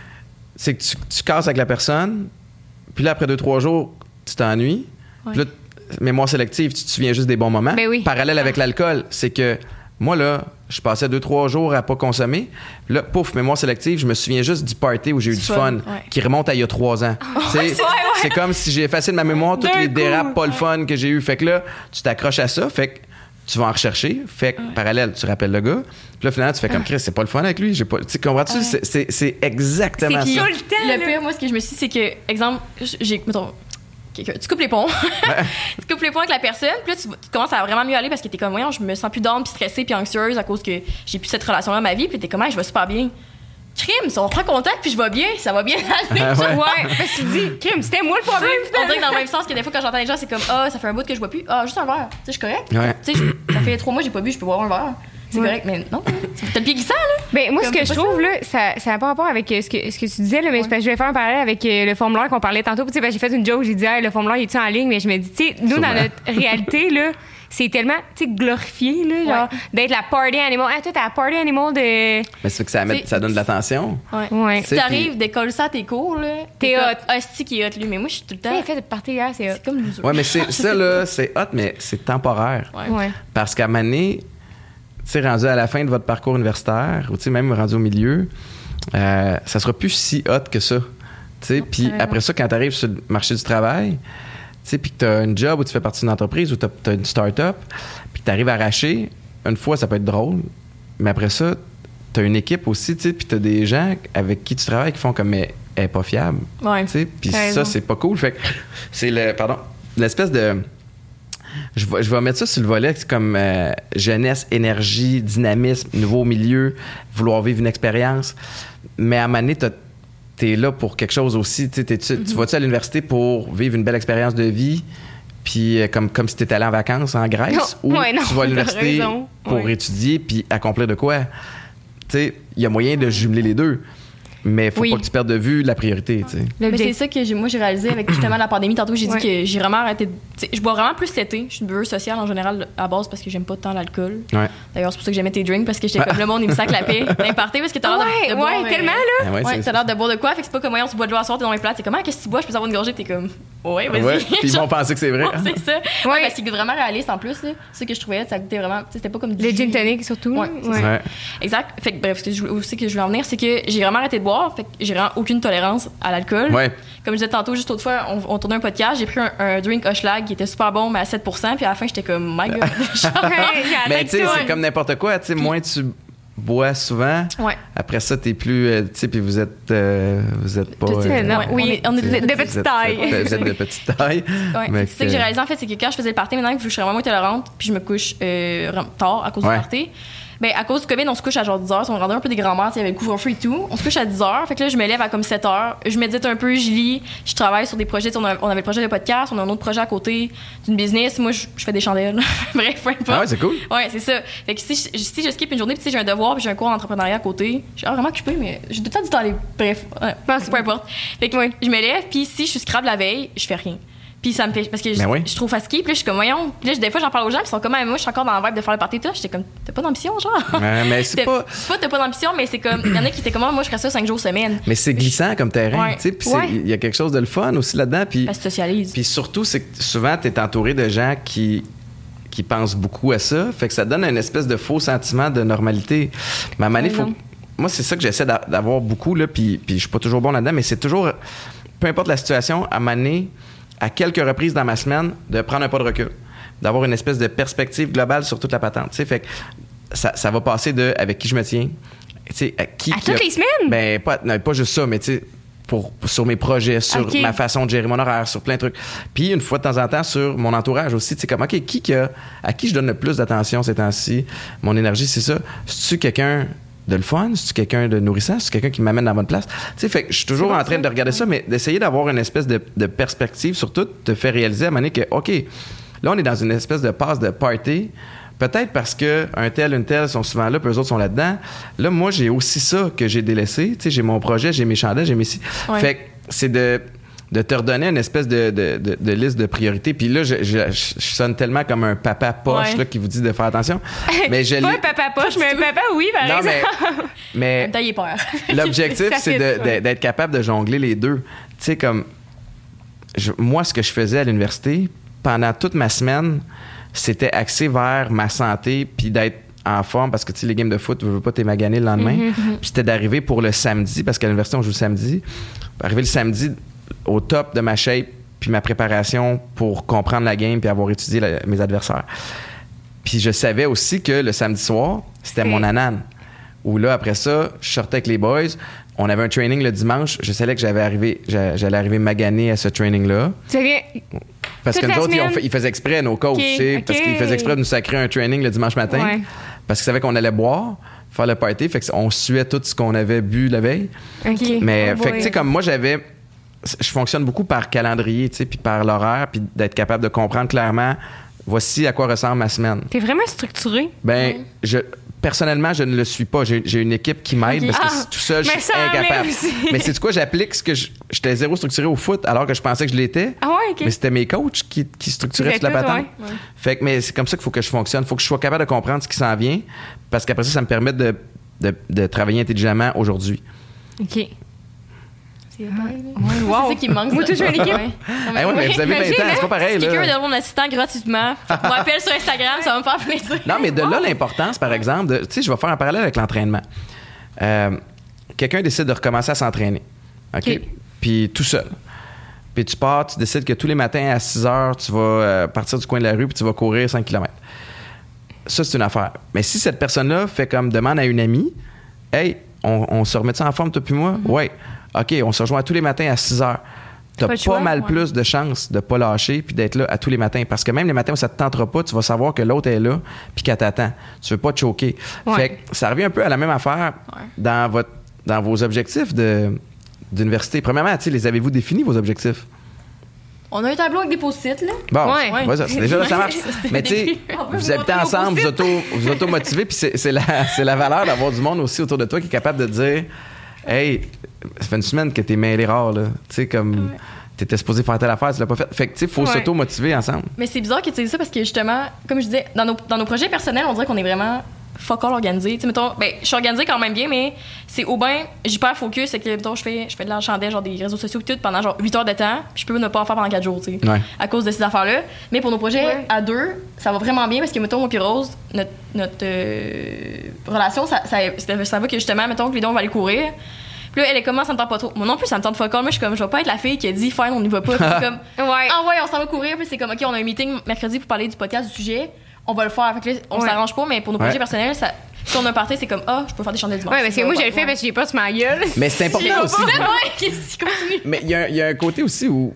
tu casses avec la personne puis là après 2-3 jours tu t'ennuies. Puis là mémoire sélective, tu te souviens juste des bons moments. Parallèle avec l'alcool, c'est que moi, là, je passais 2-3 jours à pas consommer. Puis là, pouf, mémoire sélective, je me souviens juste du party où j'ai eu du fun, qui remonte à il y a 3 ans. C'est comme si j'ai effacé de ma mémoire toutes les dérapes pas le fun que j'ai eu. Fait que là, tu t'accroches à ça, fait que tu vas en rechercher. Fait que, parallèle, tu rappelles le gars. Puis là, finalement, tu fais comme Chris, c'est pas le fun avec lui. Tu comprends-tu? C'est exactement ça. Le pire, moi, ce que je me suis dit, c'est que, exemple, mettons, tu coupes les ponts. Tu coupes les ponts avec la personne, puis là, tu commences à vraiment mieux aller parce que t'es comme, voyons, je me sens plus down, puis stressée, puis anxieuse à cause que j'ai plus cette relation-là dans ma vie, puis t'es comme, je vais super bien. Crime, si on reprend contact, puis je vais bien, ça va bien aller. Parce que tu dis, crime, c'était moi le problème. On dirait que dans le même sens que des fois, quand j'entends les gens, c'est comme, ça fait un bout que je bois plus. Juste un verre. Tu sais, je suis correct. Tu sais, ça fait 3 mois que j'ai pas bu, je peux boire un verre. C'est correct, mais non. T'as le pied glissant, là. Ben, moi, ce que je trouve, là, ça n'a pas rapport avec ce que tu disais, là, mais c'est parce que je vais faire un parallèle avec le formulaire qu'on parlait tantôt. Tu sais, j'ai fait une joke, j'ai dit, le formulaire, il est-tu en ligne? Mais je me dis, tu sais, nous, dans notre réalité, là, c'est tellement, tu sais, glorifié, là, genre, d'être la party animal. Toi, t'es la party animal de. Mais c'est que ça donne de l'attention. Ouais. Si t'arrives d'école ça à tes cours, là. T'es hot. Hostie qui est hot, lui. Mais moi, je suis tout le temps. Fait de party hier, c'est hot. C'est comme loser. Ouais, mais ça, là, c'est hot, mais c'est temporaire. Ouais. Parce qu'à un moment donné, tu sais, rendu à la fin de votre parcours universitaire, ou tu sais, même rendu au milieu, ça sera plus si hot que ça. Tu sais, puis après ça, quand tu arrives sur le marché du travail, tu sais, puis que tu as un job où tu fais partie d'une entreprise ou tu as une start-up, puis que tu arrives à arracher, une fois, ça peut être drôle, mais après ça, tu as une équipe aussi, tu sais, puis tu as des gens avec qui tu travailles qui font comme, mais elle est pas fiable. Tu sais, puis ça, c'est pas cool. Fait que c'est l'espèce de je vais mettre ça sur le volet comme jeunesse, énergie, dynamisme, nouveau milieu, vouloir vivre une expérience. Mais à un moment donné, t'es là pour quelque chose aussi. Tu vas-tu à l'université pour vivre une belle expérience de vie, puis comme si tu étais allé en vacances en Grèce, ou tu vas à l'université pour étudier puis accomplir de quoi? Tu sais, il y a moyen de jumeler les deux. Mais il faut pas que tu perdes de vue la priorité. Mais c'est ça que j'ai réalisé avec justement la pandémie. Tantôt, j'ai dit que j'ai vraiment arrêté. Je bois vraiment plus l'été. Je suis une buveuse sociale en général à base parce que j'aime pas tant l'alcool. Ouais. D'ailleurs, c'est pour ça que j'aimais tes drinks parce que j'étais comme le monde, il me sac la paix d'imparter parce que t'as l'air de boire. Ouais, tellement là. T'as l'air de boire de quoi? Fait que c'est pas comme moyen, tu bois de l'eau à soir, t'es dans les plats. C'est comment? Qu'est-ce que tu bois? Je peux savoir une gorgée? T'es comme, ouais, vas-y. Ouais. Puis ils vont penser que c'est vrai. C'est ça. Ouais, parce qu'il est vraiment réaliste en plus. C'est ce que je trouvais. Ça goûtait vraiment. C'était pas comme du. Le gin tonic surtout. Ouais. Exact. Fait que bref, ce que je voulais en venir, c'est que j'ai vraiment arrêté de boire. Fait que j'ai vraiment aucune tolérance à l'alcool. Ouais. Comme je disais tantôt, juste l'autre fois, on tournait un podcast, j'ai pris un drink Hochelag qui était super bon, mais à 7%, puis à la fin, j'étais comme, my God. Mais tu sais, c'est comme n'importe quoi. Tu sais, moins tu bois souvent, après ça, t'es plus. Tu sais, puis vous êtes pas. Oui, on est de petite taille. Vous êtes de petite taille. C'est ça que j'ai réalisé, en fait, c'est que quand je faisais le party, maintenant, je suis vraiment moins tolérante, puis je me couche tard à cause du party. Ben, à cause du COVID, on se couche à genre 10 h. On rendait un peu des grands-mères, il y avait le couvre-feu et tout. On se couche à 10 h. Fait que là, je me lève à comme 7 h. Je médite un peu, je lis, je travaille sur des projets. On avait le projet de podcast, on a un autre projet à côté d'une business. Moi, je fais des chandelles. Bref, peu importe. Ah ouais, c'est cool. Ouais, c'est ça. Fait que si je skip une journée, puis j'ai un devoir, puis j'ai un cours d'entrepreneuriat à côté, je suis vraiment occupée, mais j'ai tout le temps du temps à aller. Bref, peu importe. Fait que je me lève, puis si je suis scrap la veille, je fais rien. Puis ça me fait. Parce que je trouve fatiguée. Puis là, je suis comme, voyons. Puis là, des fois, j'en parle aux gens. Puis ils sont comme, moi, je suis encore dans la vibe de faire le party. Tout. J'étais comme, t'as pas d'ambition, genre? Mais c'est pas. T'as pas d'ambition, mais c'est comme. Il y en a qui étaient comme, moi, je ferais ça 5 jours semaine. Mais c'est glissant comme terrain. Tu sais, puis il y a quelque chose de le fun aussi là-dedans. Puis. Parce que tu socialises. Puis surtout, c'est que souvent, t'es entouré de gens qui pensent beaucoup à ça. Fait que ça donne une espèce de faux sentiment de normalité. Mais à un moment donné, faut. Moi, c'est ça que j'essaie d'avoir beaucoup, là. Puis je suis pas toujours bon là-dedans, mais c'est toujours. Peu importe la situation, à un moment donné, à quelques reprises dans ma semaine, de prendre un pas de recul, d'avoir une espèce de perspective globale sur toute la patente. Tu sais, fait que ça va passer de avec qui je me tiens, tu sais, à toutes les semaines. Ben pas juste ça, mais tu sais, sur mes projets, sur ma façon de gérer mon horaire, sur plein de trucs. Puis une fois de temps en temps sur mon entourage aussi, tu sais, comme à qui je donne le plus d'attention ces temps-ci, mon énergie, c'est ça. C'est-tu quelqu'un de le fun? C'est-tu quelqu'un de nourrissant? C'est quelqu'un qui m'amène dans la bonne place? Tu sais, fait que je suis toujours en train de regarder ça, mais d'essayer d'avoir une espèce de perspective, surtout te faire réaliser à un moment donné que, OK, là, on est dans une espèce de passe de party. Peut-être parce que un tel, une telle sont souvent là, puis eux autres sont là-dedans. Là, moi, j'ai aussi ça que j'ai délaissé. Tu sais, j'ai mon projet, j'ai mes chandelles, j'ai mes... Fait que c'est de te redonner une espèce de liste de priorités. Puis là, je sonne tellement comme un papa poche là, qui vous dit de faire attention. Mais pas un papa poche, mais un papa, oui, par exemple. Mais l'objectif, c'est d'être capable de jongler les deux. Tu sais, comme... moi, ce que je faisais à l'université, pendant toute ma semaine, c'était axé vers ma santé puis d'être en forme parce que, tu sais, les games de foot, tu veux pas t'émaganer le lendemain. Puis c'était d'arriver pour le samedi, parce qu'à l'université, on joue le samedi. Arriver le samedi au top de ma shape puis ma préparation pour comprendre la game puis avoir étudié mes adversaires. Puis je savais aussi que le samedi soir, c'était mon anane. Où là, après ça, je sortais avec les boys. On avait un training le dimanche. Je savais que j'allais arriver magané à ce training-là. Parce que nous autres, ils faisaient exprès, nos coachs, parce qu'ils faisaient exprès de nous sacrer un training le dimanche matin. Ouais. Parce qu'ils savaient qu'on allait boire, faire le party. Fait qu'on suait tout ce qu'on avait bu la veille. Mais, fait que, tu sais, comme moi, je fonctionne beaucoup par calendrier, tu sais, puis par l'horaire, puis d'être capable de comprendre clairement, voici à quoi ressemble ma semaine. T'es vraiment structuré? Ben, personnellement, je ne le suis pas. J'ai une équipe qui m'aide parce que tout seul, je suis incapable. Mais c'est quoi? J'applique ce que j'étais zéro structuré au foot alors que je pensais que je l'étais. Ah ouais, OK. Mais c'était mes coachs qui structuraient toute la patente. Ouais. Fait que, mais c'est comme ça qu'il faut que je fonctionne. Il faut que je sois capable de comprendre ce qui s'en vient parce qu'après ça me permet de travailler intelligemment aujourd'hui. OK. Wow. C'est ça qui me manque. Moi, toujours une équipe. Mais vous avez 20 ans, c'est pas pareil. Si quelqu'un veut mon assistant gratuitement, on m'appelle sur Instagram, ça va me faire plaisir. Non, mais de là, l'importance, par exemple, tu sais, je vais faire un parallèle avec l'entraînement. Quelqu'un décide de recommencer à s'entraîner. OK? Puis tout seul. Puis tu pars, tu décides que tous les matins à 6 heures, tu vas partir du coin de la rue puis tu vas courir 5 km. Ça, c'est une affaire. Mais si cette personne-là fait comme demande à une amie, hey, on se remet ça en forme, toi puis moi? Ouais. OK, on se rejoint tous les matins à 6 heures. t'as pas mal plus de chances de pas lâcher puis d'être là à tous les matins. Parce que même les matins où ça te tentera pas, tu vas savoir que l'autre est là puis qu'elle t'attend. Tu veux pas te choquer. Fait que ça revient un peu à la même affaire dans vos objectifs d'université. Premièrement, les avez-vous définis, vos objectifs? On a un tableau avec des post-it, là. Bon, c'est déjà là, ça marche. Mais tu sais, vous habitez ensemble, vous auto-motivez, puis c'est la valeur d'avoir du monde aussi autour de toi qui est capable de dire « Hey, ça fait une semaine que t'es mêlé rare, là. » Tu sais, comme t'étais supposé faire telle affaire, tu l'as pas fait. Fait que tu sais, il faut s'auto-motiver ensemble. Mais c'est bizarre que tu dises ça parce que justement, comme je disais, dans nos projets personnels, on dirait qu'on est vraiment fuck all organisé. Tu sais, mettons, je suis organisée quand même bien, mais c'est au bain, j'y perds focus, c'est que, mettons, je fais de l'archandais, genre des réseaux sociaux et tout, pendant genre 8 heures de temps, puis je peux ne pas en faire pendant 4 jours, tu sais, à cause de ces affaires-là. Mais pour nos projets à deux, ça va vraiment bien parce que, mettons, moi puis Rose, notre relation, ça va que justement, mettons que les deux, on va aller courir. Puis là, elle est comme, ça me tente pas trop. Moi non plus, ça me tente fuck all. Moi, je suis comme, je vais pas être la fille qui a dit, fine, on y va pas. C'est comme, on s'en va courir. Puis c'est comme, OK, on a un meeting mercredi pour parler du podcast, du sujet. On va le faire. Fait que là, on s'arrange pas, mais pour nos projets personnels, si on a un party, c'est comme, je peux faire des chandelles dimanche. Ouais, parce que moi, je le fais parce que j'ai pas sur ma gueule. Mais c'est important aussi. Mais il y a un côté aussi où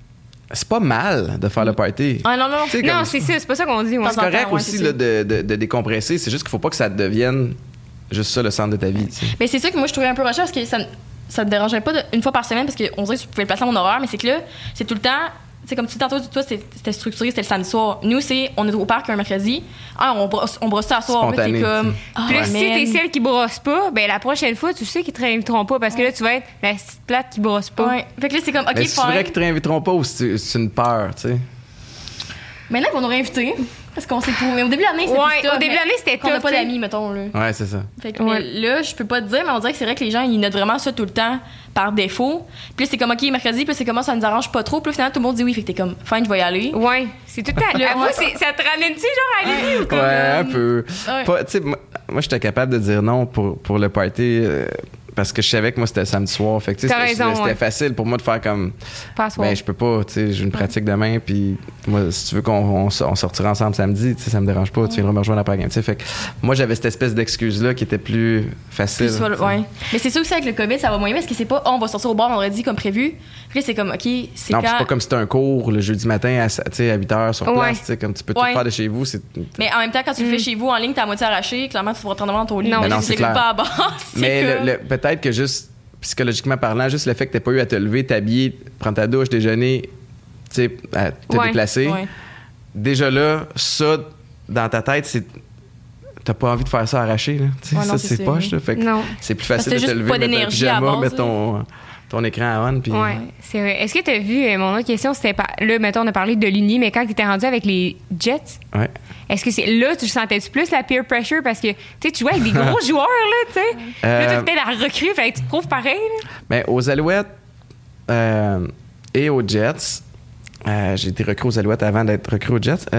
c'est pas mal de faire le party. Ah non. Non, c'est ça, c'est pas ça qu'on dit. C'est correct aussi là, de décompresser. C'est juste qu'il faut pas que ça devienne juste ça le centre de ta vie. T'sais. Mais c'est ça que moi, je trouvais un peu recherche parce que ça me dérangeait pas une fois par semaine parce qu'on dirait que tu pouvais le placer à mon horaire, mais c'est que là, c'est tout le temps. C'est comme tu tantôt, toi, c'était structuré, c'était le samedi soir. Nous, on est au parc un mercredi. On brosse ça à soir. Spontané, t'es comme. Puis si t'es celle qui brosse pas, ben la prochaine fois, tu sais qu'ils te réinviteront pas parce que là, tu vas être la petite plate qui brosse pas. Ouais. Fait que là, c'est comme, OK, mais c'est vrai qu'ils te réinviteront pas ou c'est une peur, tu sais? Maintenant qu'on nous réinviter. Parce qu'on s'est pour. Mais au début de l'année, c'était au début de l'année, c'était qu'on n'a pas d'amis, mettons. Là. Ouais, c'est ça. Fait que là, je peux pas te dire, mais on dirait que c'est vrai que les gens, ils notent vraiment ça tout le temps par défaut. Puis là, c'est comme, OK, mercredi, puis c'est comment ça nous arrange pas trop. Puis finalement, tout le monde dit oui. Fait que t'es comme, fine, je vais y aller. Ouais, c'est tout le temps. Avoue, ça te ramène-tu, genre, à l'idée ou comme. Ouais, un peu. Tu sais, moi, j'étais capable de dire non pour le party. Parce que je savais que moi, c'était samedi soir. Fait que, c'était facile pour moi de faire comme. Ben, je peux pas, tu sais, j'ai une pratique demain, puis moi, si tu veux qu'on sortira ensemble samedi, tu sais, ça me dérange pas, tu viendras me rejoindre après-game. Fait que moi, j'avais cette espèce d'excuse-là qui était plus facile. Mais c'est sûr aussi avec le COVID, ça va moins bien parce que c'est pas, on va sortir au bar vendredi comme prévu. Puis là, c'est comme, OK, c'est non, c'est pas comme si c'était un cours le jeudi matin à 8 heures sur place, tu sais, comme tu peux tout faire de chez vous. Mais en même temps, quand tu le fais chez vous en ligne, t'as à moitié arraché, clairement, tu pourras te rendre dans ton lit. Non, c'est clair. Pas à base. Mais peut-être que juste psychologiquement parlant, juste le fait que t'aies pas eu à te lever, t'habiller, prendre ta douche, déjeuner, tu sais, à te déplacer. Déjà là, ça, dans ta tête, c'est. T'as pas envie de faire ça arraché, là. Ça, c'est poche, là. Fait que c'est plus facile de te lever, mettre un pyjama, mettre ton écran à on. Puis... Oui, c'est vrai. Est-ce que tu as vu, mon autre question, c'était là, mettons, on a parlé de l'Uni, mais quand tu étais rendu avec les Jets, est-ce que c'est là, tu sentais-tu plus la peer pressure? Parce que, tu jouais avec des gros joueurs, là, tu sais. Là, tu étais la recrue, fait que tu te prouves pareil, là. Mais aux Alouettes et aux Jets, j'ai été recrue aux Alouettes avant d'être recrue aux Jets.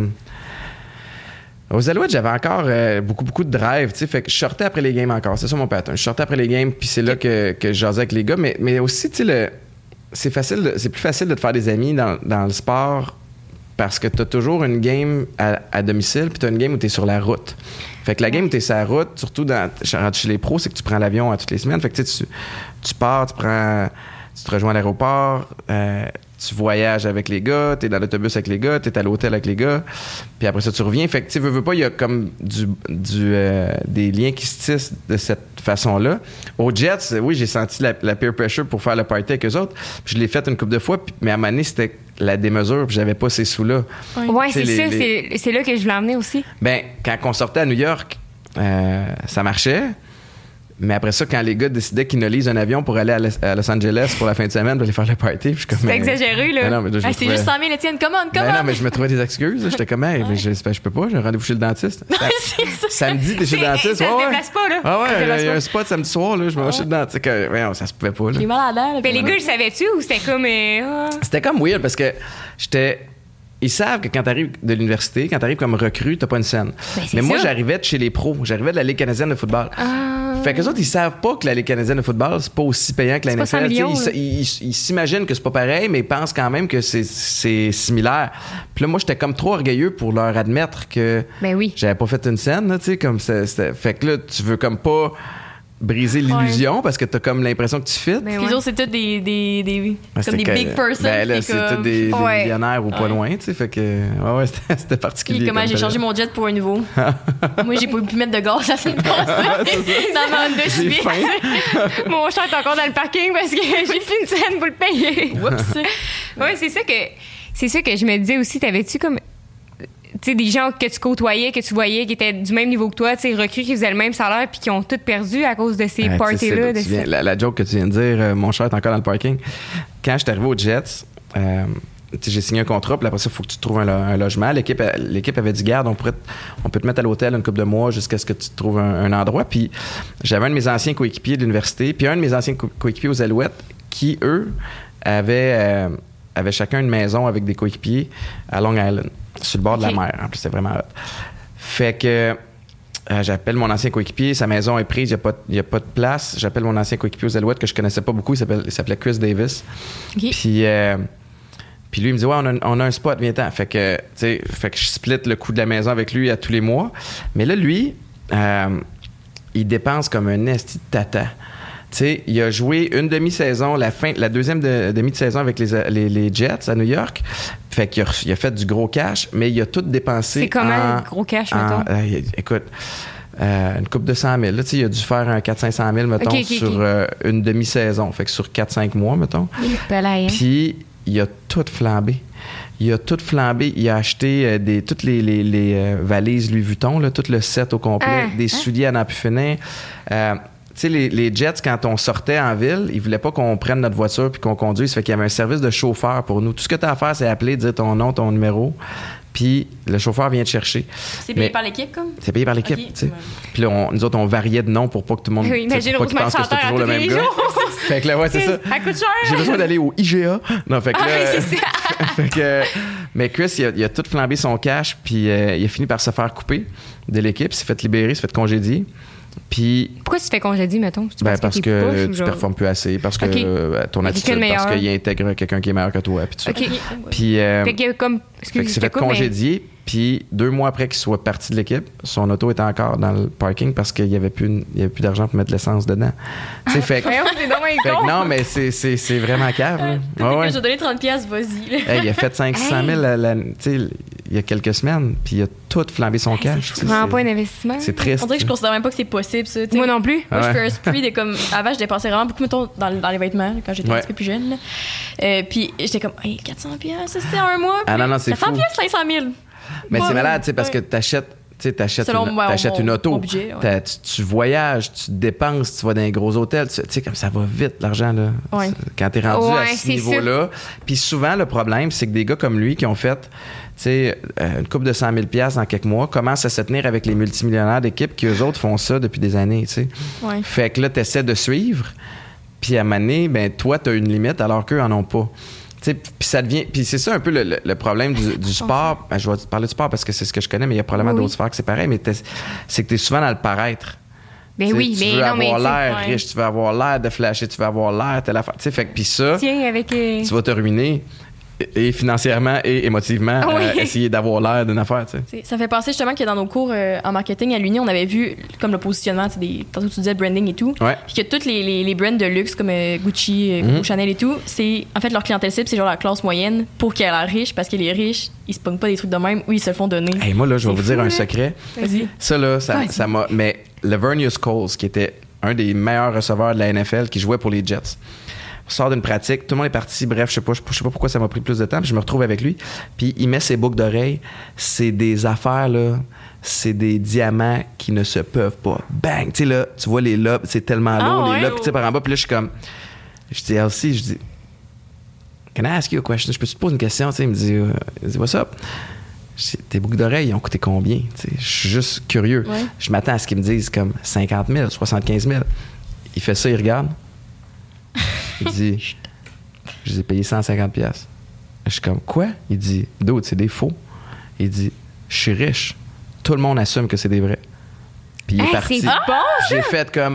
Aux Alouettes, j'avais encore beaucoup de drive, tu sais, fait que je sortais après les games encore. C'est ça mon pattern. Je sortais après les games, puis c'est là que je jasais avec les gars. Mais aussi, tu sais, c'est plus facile de te faire des amis dans le sport parce que t'as toujours une game à domicile, puis t'as une game où t'es sur la route. Fait que la game où t'es sur la route, surtout chez les pros, c'est que tu prends l'avion à toutes les semaines. Fait que tu pars, tu te rejoins à l'aéroport, tu voyages avec les gars, t'es dans l'autobus avec les gars, t'es à l'hôtel avec les gars, puis après ça, tu reviens. Fait que, tu veux pas, il y a comme des liens qui se tissent de cette façon-là. Aux Jets, oui, j'ai senti la peer pressure pour faire le party avec eux autres. Puis je l'ai fait une couple de fois, mais à un moment donné, c'était la démesure, puis j'avais pas ces sous-là. Oui, c'est ça, c'est là que je voulais emmener aussi. Ben, quand on sortait à New York, ça marchait. Mais après ça, quand les gars décidaient qu'ils ne lisent un avion pour aller à Los Angeles pour la fin de semaine pour aller faire le party, puis je suis comme. C'est exagéré, là. Non, c'est juste 100 000, Étienne, come on. Non, mais je me trouvais des excuses. J'étais comme, mais je peux pas, j'ai un rendez-vous chez le dentiste. Samedi, t'es chez le dentiste. Ça se déplace pas, là. Ah ouais, il y a un spot samedi soir, là, je me vais chez le dentiste. Ça se pouvait pas, là. J'ai mal à la dent. Mais les gars, le savaient-tu ou c'était comme. C'était comme weird parce que ils savent que quand t'arrives de l'université, quand t'arrives comme recrue, t'as pas une scène. Mais moi, j'arrivais de chez les pros. J'arrivais de la Ligue canadienne de football. Fait qu'eux autres, ils savent pas que la Ligue canadienne de football, c'est pas aussi payant que la NFL. Ils s'imaginent que c'est pas pareil, mais ils pensent quand même que c'est similaire. Puis là, moi, j'étais comme trop orgueilleux pour leur admettre que j'avais pas fait une scène, tu sais, comme c'était. Fait que là, tu veux comme pas briser l'illusion parce que t'as comme l'impression que tu fit. Puis les autres, c'est tous des comme des big persons. Ben là, c'est tous des millionnaires ou pas loin, tu sais. Fait que, c'était particulier. Puis comment j'ai changé mon jet pour un nouveau. Moi, j'ai pas pu mettre de gaz la semaine passée. Dans ma Honda Civic. Mon chat est encore dans le parking parce que j'ai plus une scène pour le payer. Oups. Oui, c'est ça que je me disais aussi. T'avais-tu comme... Tu sais, des gens que tu côtoyais, que tu voyais, qui étaient du même niveau que toi, tu sais, recrues qui faisaient le même salaire puis qui ont tout perdu à cause de ces parties-là. La joke que tu viens de dire, mon chat est encore dans le parking. Quand je suis arrivé aux Jets, j'ai signé un contrat, puis après ça, il faut que tu trouves un logement. L'équipe avait dit, garde, on peut te mettre à l'hôtel une couple de mois jusqu'à ce que tu trouves un endroit. Puis j'avais un de mes anciens coéquipiers de l'université, puis un de mes anciens coéquipiers aux Alouettes, qui, eux, avaient chacun une maison avec des coéquipiers à Long Island, sur le bord de la mer. En plus, c'était vraiment hot. Fait que j'appelle mon ancien coéquipier, sa maison est prise, il n'y a pas de place. J'appelle mon ancien coéquipier aux Alouettes que je connaissais pas beaucoup, il s'appelait Chris Davis. Puis lui, il me dit, ouais, on a un spot, viens-t'en. Fait que je split le coût de la maison avec lui à tous les mois. Mais là, lui, il dépense comme un esti de tata. Tu sais, il a joué une demi-saison, la deuxième demi de saison avec les Jets à New York. Fait qu'il a fait du gros cash, mais il a tout dépensé. C'est comment le gros cash, mettons? Écoute, une coupe de 100 000. Là, il a dû faire un 400-500 000, mettons, sur une demi-saison. Fait que sur 4-5 mois, mettons. Puis, il a tout flambé. Il a acheté toutes les valises Louis Vuitton, là, tout le set au complet, des souliers à n'en plus finir. Tu sais, les Jets, quand on sortait en ville, ils voulaient pas qu'on prenne notre voiture puis qu'on conduise. Fait qu'il y avait un service de chauffeur pour nous. Tout ce que tu as à faire, c'est appeler, dire ton nom, ton numéro, puis le chauffeur vient te chercher. C'est payé par l'équipe, comme? C'est payé par l'équipe, tu sais. Puis là, nous autres, on variait de nom pour pas que tout le monde pour pas qu'ils pensent que c'était toujours le même gars. Fait que là, ouais, c'est ça. Ça coûte cher. J'ai besoin d'aller au IGA. Non, fait que là... fait que... Mais Chris, il a tout flambé son cash, puis il a fini par se faire couper de l'équipe. Il s'est fait libérer, il s'est fait congédier. Puis, pourquoi tu te fais congédier, mettons? Parce que tu performes plus assez, parce que ton attitude, parce qu'il intègre quelqu'un qui est meilleur que toi. Puis tout ça. Puis, fait qu'il s'est fait congédier, puis 2 mois après qu'il soit parti de l'équipe, son auto était encore dans le parking parce qu'il n'y avait plus d'argent pour mettre l'essence dedans. Tu sais, fait que non, mais c'est vraiment cave. J'ai donné 30$, vas-y. Il a fait 500 000 il y a quelques semaines, puis il a tout flambé son cash. C'est vraiment pas un investissement. C'est triste. On dirait que je considère même pas que c'est possible, ça. Moi non plus. Moi, je fais un spree de comme... Avant, je dépensais vraiment beaucoup, mettons, dans les vêtements, quand j'étais un petit peu plus jeune. Puis j'étais comme, hey, 400$, ça, c'était un mois. Ah non, c'est fou. 400$, 500 000. Mais c'est malade, tu sais, parce que t'achètes une auto, budget, tu voyages, tu dépenses, tu vas dans un gros hôtel, tu sais, comme ça va vite, l'argent, là. Ouais. Quand t'es rendu à ce niveau-là. Puis souvent, le problème, c'est que des gars comme lui qui ont fait, tu sais, une coupe de 100 000$ dans quelques mois, commencent à se tenir avec les multimillionnaires d'équipe qui, eux autres, font ça depuis des années, tu sais. Ouais. Fait que là, t'essaies de suivre, puis à un moment donné, ben, toi, t'as une limite alors qu'eux en ont pas. Puis ça devient. Puis c'est ça un peu le problème du sport. Ben, je vais te parler du sport parce que c'est ce que je connais, mais il y a probablement d'autres sphères que c'est pareil, mais c'est que tu es souvent dans le paraître. Ben oui, tu veux avoir l'air riche, tu veux avoir l'air de flasher, tu veux avoir l'air telle affaire. Fait que puis ça, tu vas te ruiner. Et financièrement et émotivement, essayer d'avoir l'air d'une affaire. T'sais. Ça fait penser justement que dans nos cours en marketing à l'Uni, on avait vu comme le positionnement, tantôt tu disais branding et tout, puis que tous les brands de luxe comme Gucci, Chanel et tout, c'est en fait leur clientèle cible, c'est genre la classe moyenne pour qu'elle a l'air riche, parce que les riches, ils se pognent pas des trucs de même ou ils se le font donner. Hey, moi là, je vais vous dire un secret. Vas-y. Ça là, ça m'a. Mais Laveranues Coles, qui était un des meilleurs receveurs de la NFL, qui jouait pour les Jets. Sort d'une pratique, tout le monde est parti, bref, je sais pas pourquoi ça m'a pris plus de temps, puis je me retrouve avec lui, puis il met ses boucles d'oreilles, c'est des affaires, là, c'est des diamants qui ne se peuvent pas. Bang! Tu sais, là, tu vois les lobes, c'est tellement lourd, les lobes, tu sais, par en bas, puis là, je suis comme, je dis, Elsie, je dis, can I ask you a question? Je peux te poser une question, tu sais, il me dit, what's up? Je dis, tes boucles d'oreilles, ils ont coûté combien? Tu sais, je suis juste curieux. Ouais. Je m'attends à ce qu'ils me disent comme 50 000, 75 000. Il fait ça, il regarde. Il dit, je les ai payés 150$. Je suis comme, quoi? Il dit, d'autres, c'est des faux. Il dit, je suis riche. Tout le monde assume que c'est des vrais. Puis il est parti. J'ai fait comme,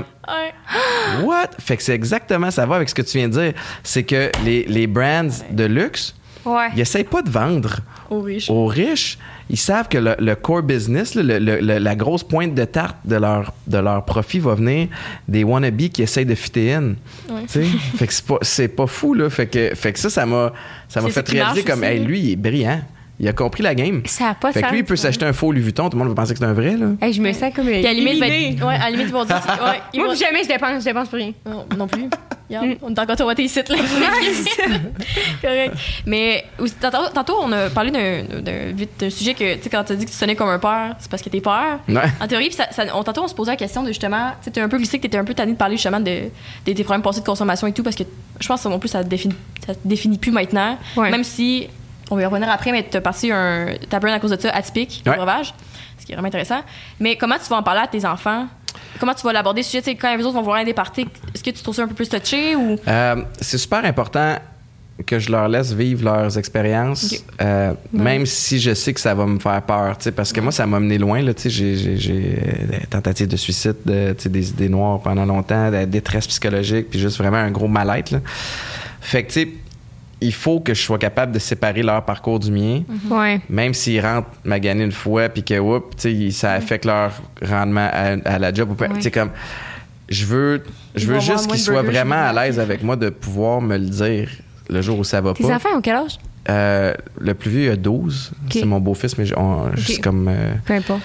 what? Fait que c'est exactement, ça va avec ce que tu viens de dire. C'est que les brands de luxe ils n'essayent pas de vendre aux riches. Ils savent que le core business, la grosse pointe de tarte de leur profit va venir des wannabes qui essayent de fitter in. Fait que c'est pas fou, là. Fait que ça m'a fait réaliser comme, hey, lui, il est brillant. Il a compris la game. Ça a pas de sens. Fait que lui, il peut s'acheter un faux Louis Vuitton. Tout le monde va penser que c'est un vrai, là. Hey, je me sens comme. Puis à la limite, ils vont dire. Moi, jamais je dépense pour rien. Non plus. On est encore sur tes sites, là. Correct. Mais tantôt, on a parlé d'un sujet que, tu sais, quand tu as dit que tu sonnais comme un père, c'est parce que t'es père. Ouais. En théorie, tantôt, on se posait la question de justement, tu sais, un peu glissé que t'étais un peu tanné de parler justement de tes problèmes passés de consommation et tout, parce que je pense que non plus, ça te définit plus maintenant. Ouais. Même si. On va y revenir après, mais t'as parti ta burn à cause de ça atypique, le breuvage, ce qui est vraiment intéressant. Mais comment tu vas en parler à tes enfants? Comment tu vas l'aborder ce sujet? T'sais, quand les autres vont voir un des parties, est-ce que tu trouves ça un peu plus touché ou? C'est super important que je leur laisse vivre leurs expériences, même si je sais que ça va me faire peur, parce que moi, ça m'a mené loin. Là, j'ai des tentatives de suicide, des idées noires pendant longtemps, de la détresse psychologique, puis juste vraiment un gros mal-être. Là. Fait que, tu sais, il faut que je sois capable de séparer leur parcours du mien, même s'ils rentrent maganer une fois puis que ça affecte leur rendement à la job. Comme, je veux juste qu'ils soient vraiment à l'aise avec moi de pouvoir me le dire le jour où ça va pas. Tes enfants ont quel âge? Le plus vieux a 12. Okay. C'est mon beau-fils, mais juste comme... peu importe,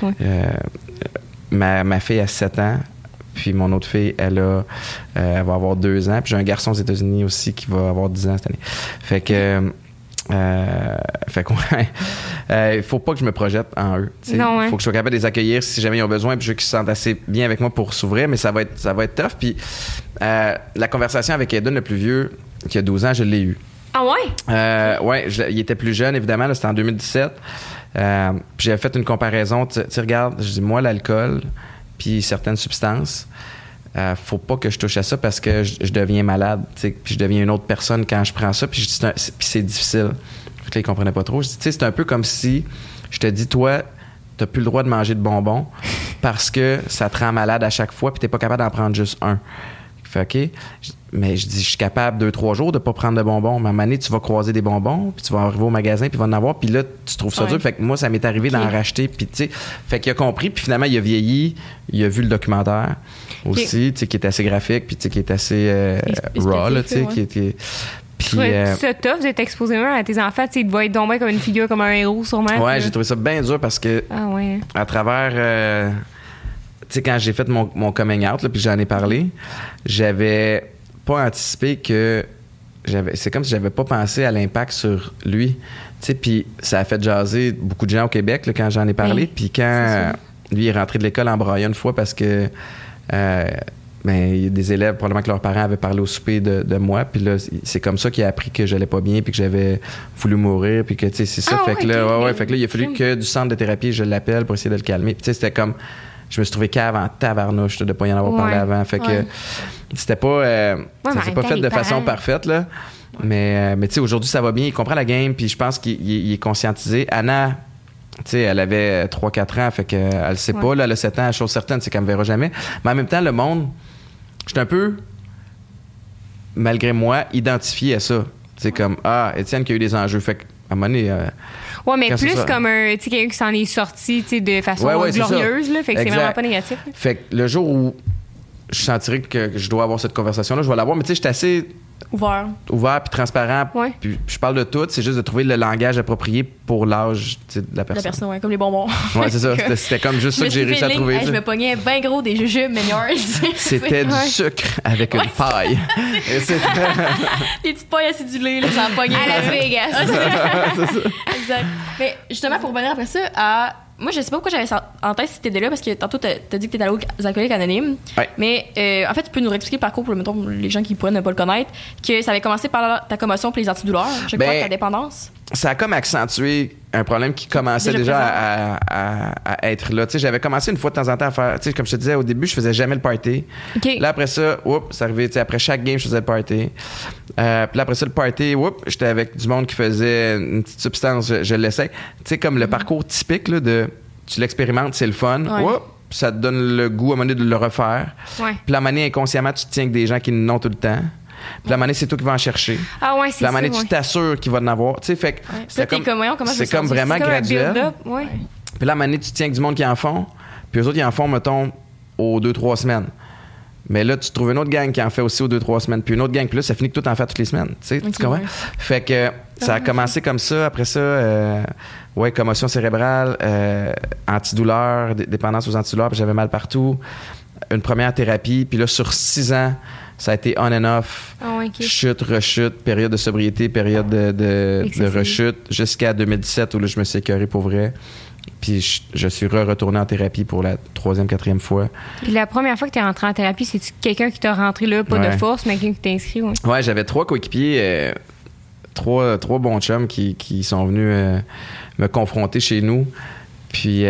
ma fille a 7 ans. Puis mon autre fille, elle va avoir 2 ans. Puis j'ai un garçon aux États-Unis aussi qui va avoir 10 ans cette année. Fait que il faut pas que je me projette en eux. Il faut que je sois capable de les accueillir si jamais ils ont besoin. Puis je veux qu'ils se sentent assez bien avec moi pour s'ouvrir. Mais ça va être tough. Puis la conversation avec Eden, le plus vieux, qui a 12 ans, je l'ai eu. Ah ouais? Ouais, il était plus jeune, évidemment. Là, c'était en 2017. Puis j'avais fait une comparaison. Tu regarde, je dis, moi, l'alcool... puis certaines substances, faut pas que je touche à ça parce que je deviens malade, puis je deviens une autre personne quand je prends ça, puis c'est difficile. Fait que là, ils comprenaient pas trop. Je dis, c'est un peu comme si je te dis, toi, t'as plus le droit de manger de bonbons parce que ça te rend malade à chaque fois, puis t'es pas capable d'en prendre juste un. Fait OK, mais je dis, je suis capable 2-3 jours de pas prendre de bonbons. Mais à un moment donné, tu vas croiser des bonbons, puis tu vas arriver au magasin, puis il va en avoir, puis là, tu trouves ça dur. Fait que moi, ça m'est arrivé d'en racheter, puis tu sais, fait qu'il a compris, puis finalement, il a vieilli, il a vu le documentaire aussi, tu sais, qui est assez graphique, puis tu sais, qui est assez raw, là, tu sais, qui est... Puis, c'est tough de t'exposer à tes enfants, tu sais, il doit être tombé comme une figure, comme un héros, sûrement. Ouais, j'ai trouvé ça bien dur parce que, à travers... tu sais, quand j'ai fait mon coming out, là, puis j'en ai parlé, j'avais pas anticipé que... C'est comme si j'avais pas pensé à l'impact sur lui. Tu sais, puis ça a fait jaser beaucoup de gens au Québec, là, quand j'en ai parlé. Puis quand lui est rentré de l'école en braillant une fois parce que... il y a des élèves, probablement que leurs parents avaient parlé au souper de moi. Puis là, c'est comme ça qu'il a appris que j'allais pas bien, puis que j'avais voulu mourir, puis que, tu sais, c'est ça. Fait que là, fait que là, il a fallu que du centre de thérapie, je l'appelle pour essayer de le calmer. Puis tu sais, c'était comme... Je me suis trouvé cave en tabarnouche de ne pas y en avoir parlé avant. Fait que c'était pas... ça s'est pas fait de façon parfaite, là. Mais tu sais, aujourd'hui, ça va bien. Il comprend la game, puis je pense qu'il est conscientisé. Anna... Tu sais, elle avait 3-4 ans, fait qu'elle le sait pas. Là, elle a 7 ans, chose certaine, c'est qu'elle me verra jamais. Mais en même temps, le monde, j'étais un peu, malgré moi, identifié à ça. Tu sais, comme, Étienne qui a eu des enjeux. Fait qu'à un moment donné... mais plus comme quelqu'un qui s'en est sorti de façon glorieuse. Là, fait que c'est vraiment pas négatif. Là. Fait que le jour où je sentirais que je dois avoir cette conversation-là, je vais l'avoir. Mais tu sais, j'étais assez... Ouvert puis transparent. Puis je parle de tout. C'est juste de trouver le langage approprié pour l'âge de la personne. La personne, comme les bonbons. Ouais, c'est ça. C'était comme juste ça que j'ai réussi à trouver. Je me pognais bien gros des jujubes meilleurs. C'était du sucre avec une paille. Les petites pailles acidulées, là, ça en pognait. À Las Vegas. C'est ça. Exact. Mais justement, pour revenir après ça moi, je sais pas pourquoi j'avais en tête si t'étais là, parce que tantôt, t'as dit que t'étais allé aux Alcooliques Anonymes. Ouais. Mais en fait, tu peux nous réexpliquer le parcours pour, mettons, les gens qui pourraient ne pas le connaître, que ça avait commencé par ta commotion pour les antidouleurs, je crois, ta dépendance. Ça a comme accentué un problème qui commençait déjà à être là. Tu sais, j'avais commencé une fois de temps en temps à faire... Tu sais, comme je te disais, au début, je faisais jamais le party. Okay. Là, après ça, ça arrivait... Tu sais, après chaque game, je faisais le party. Puis là, après ça, le party, j'étais avec du monde qui faisait une petite substance, je le laissais. Tu sais, comme le parcours typique, là, de... Tu l'expérimentes, c'est le fun. Ça te donne le goût à un moment donné de le refaire. Ouais. Puis à un moment donné, inconsciemment, tu te tiens avec des gens qui n'ont tout le temps. Puis la manée, c'est toi qui vas en chercher. Ah ouais, c'est ça. La manée, tu t'assures qu'il va en avoir. Tu sais, fait que c'est comme vraiment graduel. Puis la manée, tu tiens avec du monde qui en font. Puis eux autres, ils en font, mettons, aux 2-3 semaines. Mais là, tu trouves une autre gang qui en fait aussi aux 2-3 semaines. Puis une autre gang. Puis là, ça finit que toi, t'en fais toutes les semaines. Tu comprends? Fait que ça a commencé comme ça. Après ça, commotion cérébrale, antidouleur, dépendance aux antidouleurs. Puis j'avais mal partout. Une première thérapie. Puis là, sur 6 ans, ça a été on and off. Chute, rechute, période de sobriété, période de rechute, jusqu'à 2017 où là, je me suis écœuré pour vrai. Puis je suis retourné en thérapie pour la 3e, 4e fois. Puis la première fois que tu es rentré en thérapie, c'est-tu quelqu'un qui t'a rentré là, pas de force, mais quelqu'un qui t'a inscrit? Ouais, j'avais 3 coéquipiers, 3 bons chums qui sont venus me confronter chez nous. Puis,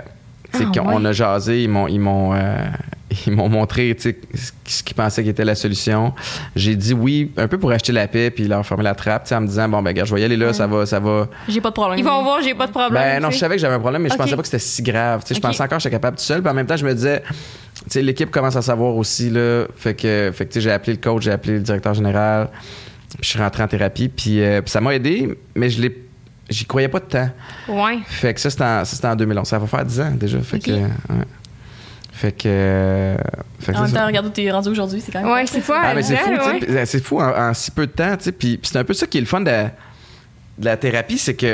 on a jasé, ils m'ont montré ce qu'ils pensaient qui était la solution. J'ai dit oui, un peu pour acheter la paix puis leur fermer la trappe, en me disant, bon, ben, regarde, je vais y aller là, ça va. J'ai pas de problème. Ils vont voir, j'ai pas de problème. Ben, non, je savais que j'avais un problème, mais je pensais pas que c'était si grave. Je pensais encore que j'étais capable tout seul. Puis en même temps, je me disais, l'équipe commence à savoir aussi, là. Fait que j'ai appelé le coach, j'ai appelé le directeur général. Puis je suis rentré en thérapie. Puis ça m'a aidé, mais j'y croyais pas de temps. Ouais. Fait que ça, c'était en 2011. Ça va faire 10 ans déjà. Fait que. Fait que en même temps, regarde où t'es rendu aujourd'hui, c'est quand même. Ouais, c'est fou. Mais c'est fou, c'est fou en si peu de temps, tu sais. Puis c'est un peu ça qui est le fun de la thérapie, c'est que,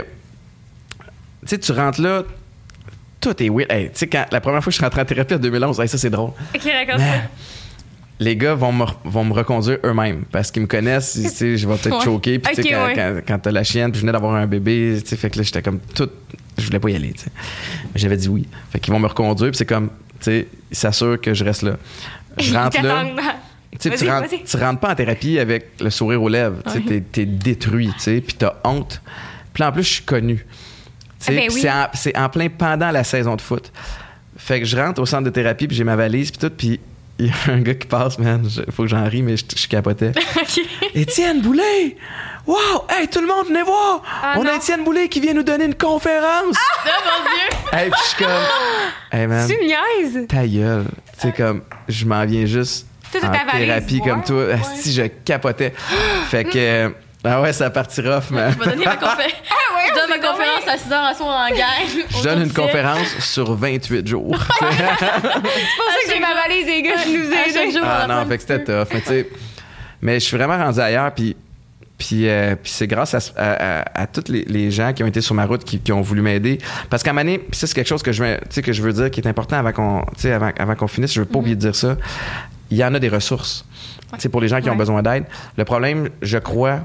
tu rentres là, tout est weird. Hey, tu sais, la première fois que je suis rentré en thérapie en 2011, ça c'est drôle. Ok, raconte ça. Les gars vont me reconduire eux-mêmes parce qu'ils me connaissent, tu sais, je vais peut-être choquer. Puis, quand t'as la chienne, puis je venais d'avoir un bébé, tu sais, fait que là, j'étais comme tout. Je voulais pas y aller, tu sais. Mais j'avais dit oui. Fait qu'ils vont me reconduire, puis c'est comme, tu sais, ils s'assurent que je reste là. Je rentre là. Tu rentres pas en thérapie avec le sourire aux lèvres. Tu sais, t'es détruit, tu sais, puis t'as honte. Puis là, en plus, je suis connu. Tu sais, c'est en plein pendant la saison de foot. Fait que je rentre au centre de thérapie, puis j'ai ma valise, puis tout, puis il y a un gars qui passe, man. Faut que j'en rie, mais je capotais. Étienne Boulay! Wow! Hey, tout le monde, venez voir! On a Étienne Boulay qui vient nous donner une conférence! Ah, mon Dieu! Hey, puis je suis comme... Hey, man. Tu me niaises! Ta gueule. Tu sais, comme, je m'en viens juste en thérapie comme toi. Si je capotais. Fait que... Ah ouais, ça partira off, man. Je vais donner ma conférence. Je donne ma conférence à 6 heures à soir en gang. Je donne une conférence sur 28 jours. C'est pour ça que j'ai ma valise, les gars, qui nous aident. Ah non, fait que c'était tough. Mais tu sais, mais je suis vraiment rendu ailleurs, puis c'est grâce à tous les gens qui ont été sur ma route qui ont voulu m'aider. Parce qu'à un moment donné, puis ça, c'est quelque chose que je veux dire qui est important avant qu'on finisse. Je veux pas oublier de dire ça. Il y en a des ressources. Pour les gens qui ont besoin d'aide. Le problème, je crois,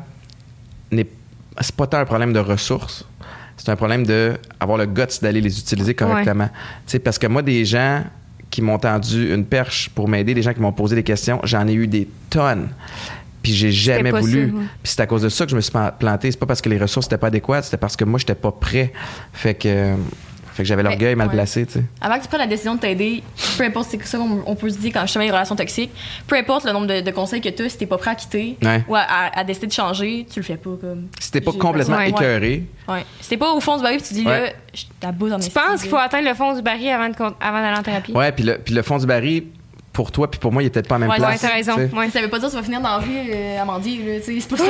c'est pas tant un problème de ressources. C'est un problème d'avoir le guts d'aller les utiliser correctement. Parce que moi, des gens qui m'ont tendu une perche pour m'aider, des gens qui m'ont posé des questions, j'en ai eu des tonnes. Puis j'ai jamais voulu. Puis c'est à cause de ça que je me suis planté. C'est pas parce que les ressources n'étaient pas adéquates, c'était parce que moi, j'étais pas prêt. Fait que j'avais l'orgueil mal placé, tu sais. Avant que tu prennes la décision de t'aider, peu importe c'est ça on peut se dire quand justement il y a une relation toxique, peu importe le nombre de conseils que tu as, si t'es pas prêt à quitter ou à décider de changer, tu le fais pas comme. Si t'es pas complètement écœuré. Si t'es pas au fond du baril, tu dis là, ta bout dans mes. Tu penses qu'il faut atteindre le fond du baril avant d'aller en thérapie? Ouais, puis le fond du baril, pour toi puis pour moi, il est peut-être pas à la même place. Ouais, t'as raison. Ça veut pas dire que tu vas finir dans la rue à mendier, c'est pas ça.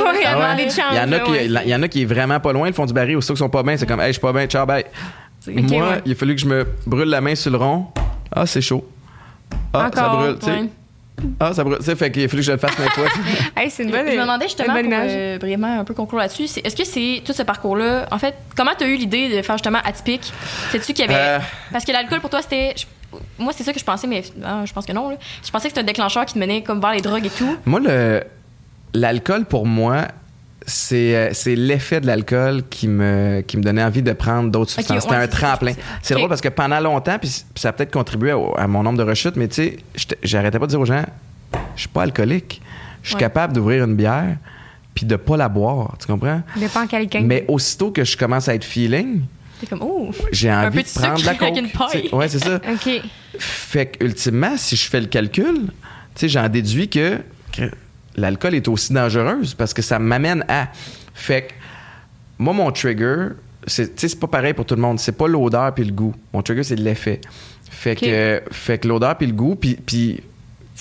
Il y en a qui est vraiment pas loin, le fond du baril, ou ceux qui sont pas bien, c'est comme, hey, je suis pas bien, ciao, bye. Moi, il a fallu que je me brûle la main sur le rond. Ah, c'est chaud. Ah, ça brûle, tu sais. Ah, ça brûle. Tu sais, fait qu'il a fallu que je le fasse 5 fois. Hey, c'est une bonne Je me demandais justement, pour brièvement un peu conclure là-dessus, est-ce que c'est tout ce parcours-là, en fait, comment tu as eu l'idée de faire justement atypique? Sais-tu qu'il y avait. Parce que l'alcool, pour toi, c'était. Moi, c'est ça que je pensais, mais je pense que non. Là. Je pensais que c'était un déclencheur qui te menait comme vers les drogues et tout. Moi, l'alcool, pour moi, c'est l'effet de l'alcool qui me donnait envie de prendre d'autres substances. C'était un tremplin. C'est drôle parce que pendant longtemps, puis ça a peut-être contribué à mon nombre de rechutes, mais tu sais, j'arrêtais pas de dire aux gens, je suis pas alcoolique. Je suis capable d'ouvrir une bière puis de pas la boire. Tu comprends? Dépend quelqu'un. Mais aussitôt que je commence à être feeling, c'est comme, oh, j'ai envie de prendre de la coke. Ouais, c'est ça. OK. Fait que, ultimement, si je fais le calcul, tu sais, j'en déduis que l'alcool est aussi dangereuse parce que ça m'amène à. Fait que, moi, mon trigger, c'est pas pareil pour tout le monde. C'est pas l'odeur puis le goût. Mon trigger, c'est l'effet. Fait que l'odeur puis le goût, puis fait que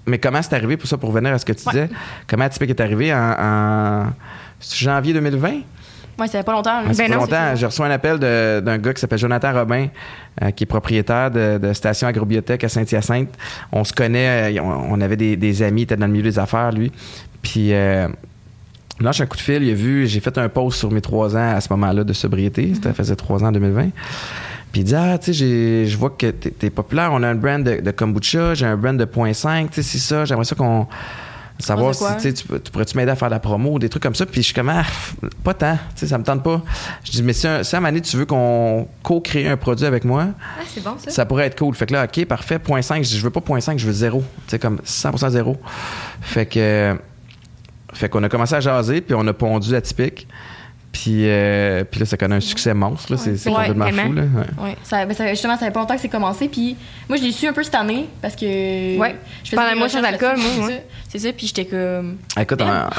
mais comment c'est arrivé pour ça, pour revenir à ce que tu disais? Comment Atypique est arrivé en janvier 2020? Oui, ça fait pas longtemps. Ça fait pas longtemps. J'ai reçu un appel d'un gars qui s'appelle Jonathan Robin, qui est propriétaire de Station Agrobiotech à Saint-Hyacinthe. On se connaît, on avait des amis, il était dans le milieu des affaires, lui. Puis là, j'ai un coup de fil, il a vu, j'ai fait un post sur mes 3 ans à ce moment-là de sobriété. Ça faisait 3 ans en 2020. Puis il dit, tu sais, je vois que t'es populaire, on a un brand de kombucha, j'ai un brand de 0.5, tu sais, c'est ça, j'aimerais ça qu'on... Savoir si tu pourrais-tu m'aider à faire de la promo, des trucs comme ça. Puis je suis comme, pas tant, ça me tente pas. Je dis, mais si à un moment donné, tu veux qu'on co-crée un produit avec moi, c'est bon, ça. Ça pourrait être cool. Fait que là, OK, parfait, 0.5. Je veux pas 0.5, je veux 0. Tu sais, comme 100% 0. Fait qu'on a commencé à jaser, puis on a pondu Atypique. Puis là, ça connaît un succès monstre. Là. C'est complètement fou. Là. Ouais. Justement, ça fait pas longtemps que c'est commencé. Puis moi, je l'ai su un peu cette année parce que. Je faisais des motions d'alcool, moi. C'est ça. Puis j'étais comme. Écoute,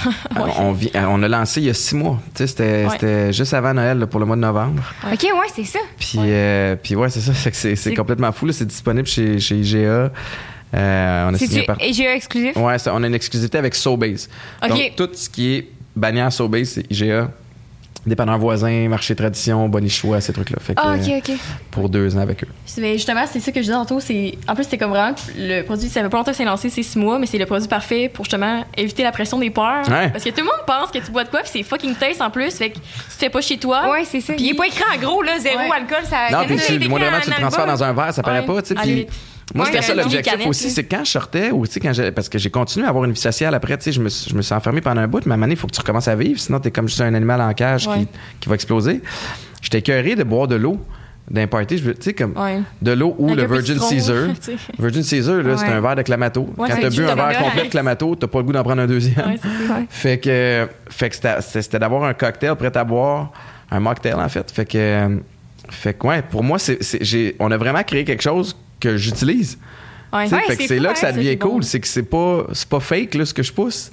on a lancé il y a 6 mois. C'était juste avant Noël, là, pour le mois de novembre. OK, ouais, c'est ça. Puis c'est ça. C'est complètement fou. Là. C'est disponible chez IGA. On a signé IGA exclusif? Ouais, on a une exclusivité avec Sobase. Donc, tout ce qui est bannière Sobase, c'est IGA. Dépanneur voisin, marché tradition, Bonichois, ces trucs-là. Fait que, OK. Pour 2 ans avec eux. Mais justement, c'est ça que je disais tantôt. En plus, c'était comme vraiment le produit, ça fait pas longtemps que c'est lancé, c'est 6 mois, mais c'est le produit parfait pour justement éviter la pression des peurs. Ouais. Parce que tout le monde pense que tu bois de quoi, puis c'est fucking taste en plus. Fait que tu te fais pas chez toi. Ouais, c'est ça. Puis il est pas écrit en gros, là, 0 alcool. Ça, non, puis moi, vraiment, tu le transfères dans un verre, ça paraît pas, tu sais. Puis moi, c'était ça l'objectif aussi, c'est quand je sortais, ou tu sais, parce que j'ai continué à avoir une vie sociale après, tu sais, je me suis enfermé pendant un bout, mais à un moment donné, il faut que tu recommences à vivre, sinon t'es comme juste un animal en cage qui va exploser. J'étais écœuré de boire de l'eau d'un party, tu sais, comme de l'eau ou le Virgin Caesar. Virgin Caesar, là, c'est un verre de Clamato. Quand t'as bu un verre complet de Clamato, t'as pas le goût d'en prendre un deuxième. Fait que c'était d'avoir un cocktail prêt à boire, un mocktail en fait. Fait que ouais, pour moi, on a vraiment créé quelque chose que j'utilise. Fait que c'est là que ça devient cool, c'est que c'est pas fake là, ce que je pousse.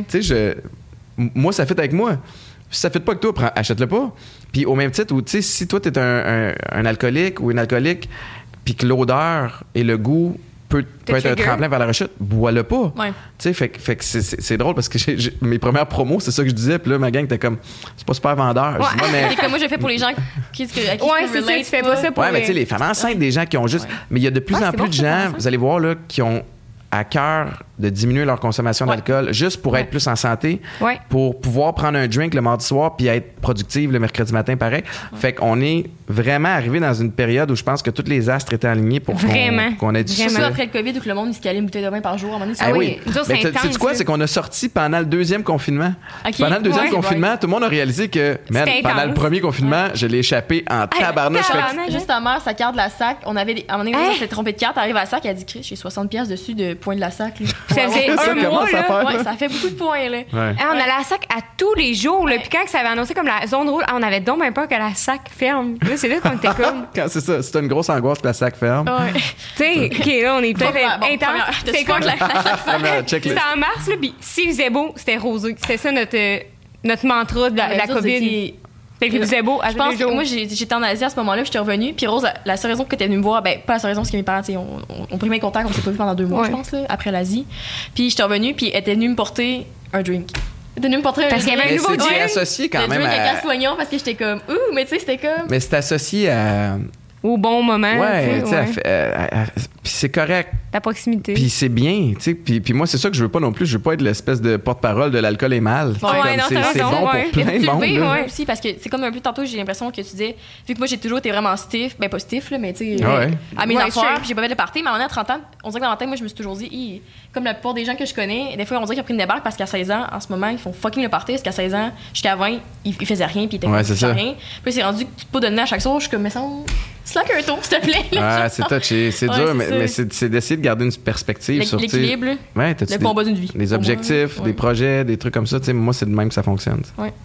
Moi, ça fit avec moi. Si ça fit pas avec toi, achète-le pas. Puis au même titre où, tu sais, si toi t'es un alcoolique ou une alcoolique, puis que l'odeur et le goût peut être un tremplin vers la rechute, bois-le pas. Tu sais, fait que c'est drôle parce que mes premières promos, c'est ça que je disais, puis là, ma gang était comme, c'est pas super vendeur. C'est comme moi, j'ai fait pour les gens à qui je relate. Tu fais pas ça pour mais tu sais, les femmes enceintes, des gens qui ont juste. Mais il y a de plus en plus de gens, vous allez voir, là, qui ont à cœur de diminuer leur consommation d'alcool juste pour être plus en santé, pour pouvoir prendre un drink le mardi soir puis être productive le mercredi matin pareil. Fait qu'on est vraiment arrivé dans une période où je pense que tous les astres étaient alignés pour qu'on ait du succès. Surtout après le COVID où tout le monde se calait une bouteille de vin par jour. À un moment donné, oui. Mais tu sais quoi, c'est qu'on a sorti pendant le 2e confinement. Pendant le 2e confinement, tout le monde a réalisé que pendant le 1er confinement, je l'ai échappé en tabarnouche. Juste ta mère, sa carte de la SAC, on avait à un moment donné, on s'est trompé de carte, arrive à la SAC, elle a dit j'ai 60$ dessus de points de la SAC. Ça faisait un mois, là. Ça fait beaucoup de points, là. On allait à la SAC à tous les jours, là. Puis quand ça avait annoncé comme la zone rouge, on avait donc même peur que la SAC ferme. Là, c'est là qu'on était comme. C'est ça, c'était une grosse angoisse que la SAC ferme. Tu sais, OK, là, on est peut-être intense. C'est quoi que la SAC ferme? C'était en mars, là. Puis s'il faisait beau, c'était rosé. C'était ça notre mantra de la COVID. Il faisait beau. Je pense que moi, j'étais en Asie à ce moment-là, j'étais revenue. Puis Rose, la seule raison que t'es venue me voir, pas la seule raison, parce que mes parents, ont pris mes contacts, on s'est pas vu pendant 2 mois, je pense, là, après l'Asie. Puis j'étais revenue, puis elle était venue me porter un drink. Elle était venue me porter un drink. Parce qu'il y avait un nouveau drink. Associé quand même. Le drink à casse-soignon, parce que j'étais comme, mais tu sais, c'était comme. Mais c'est associé à. Au bon moment. Ouais, tu sais, puis c'est correct. La proximité. Puis c'est bien, tu sais. Puis moi, c'est ça que je veux pas non plus. Je veux pas être l'espèce de porte-parole de l'alcool est mal. C'est bon pour plein de monde. Aussi, parce que c'est comme un peu tantôt, j'ai l'impression que tu disais, vu que moi, j'ai toujours été vraiment stiff, pas stiff, là, mais tu sais, à mes affaires, puis j'ai pas fait de party, mais en 30 ans, on dirait que dans ma tête, moi, je me suis toujours dit, comme la plupart des gens que je connais, des fois, on dirait qu'ils ont pris une débarque parce qu'à 16 ans, en ce moment, ils font fucking le party, parce qu'à 16 ans, jusqu'à 20, ils faisaient rien, puis ils étaient comme rien. Puis c'est rendu que tu peux donner à chaque soir, je suis comme, mais ça. Slack un tour, s'il te plaît. C'est touché. C'est dur, mais c'est d'essayer de garder une perspective sur l'équilibre, le combat d'une vie. Les objectifs, des projets, des trucs comme ça. Moi, c'est de même que ça fonctionne.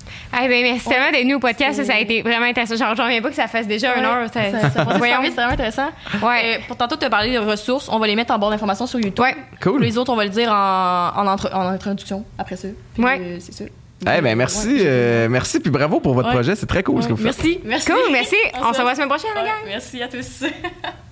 Merci tellement d'être venu au podcast. Ça a été vraiment intéressant. Genre, j'en reviens pas que ça fasse déjà 1 heure. C'est vraiment intéressant. Pour tantôt te parler de ressources, on va les mettre en barre d'informations sur YouTube. Cool. Les autres, on va le dire en introduction après ça. C'est ça. Merci. Merci, puis bravo pour votre projet. C'est très cool ce que vous faites. Merci. Cool, merci. On se revoit la semaine prochaine, les gars. Merci à tous.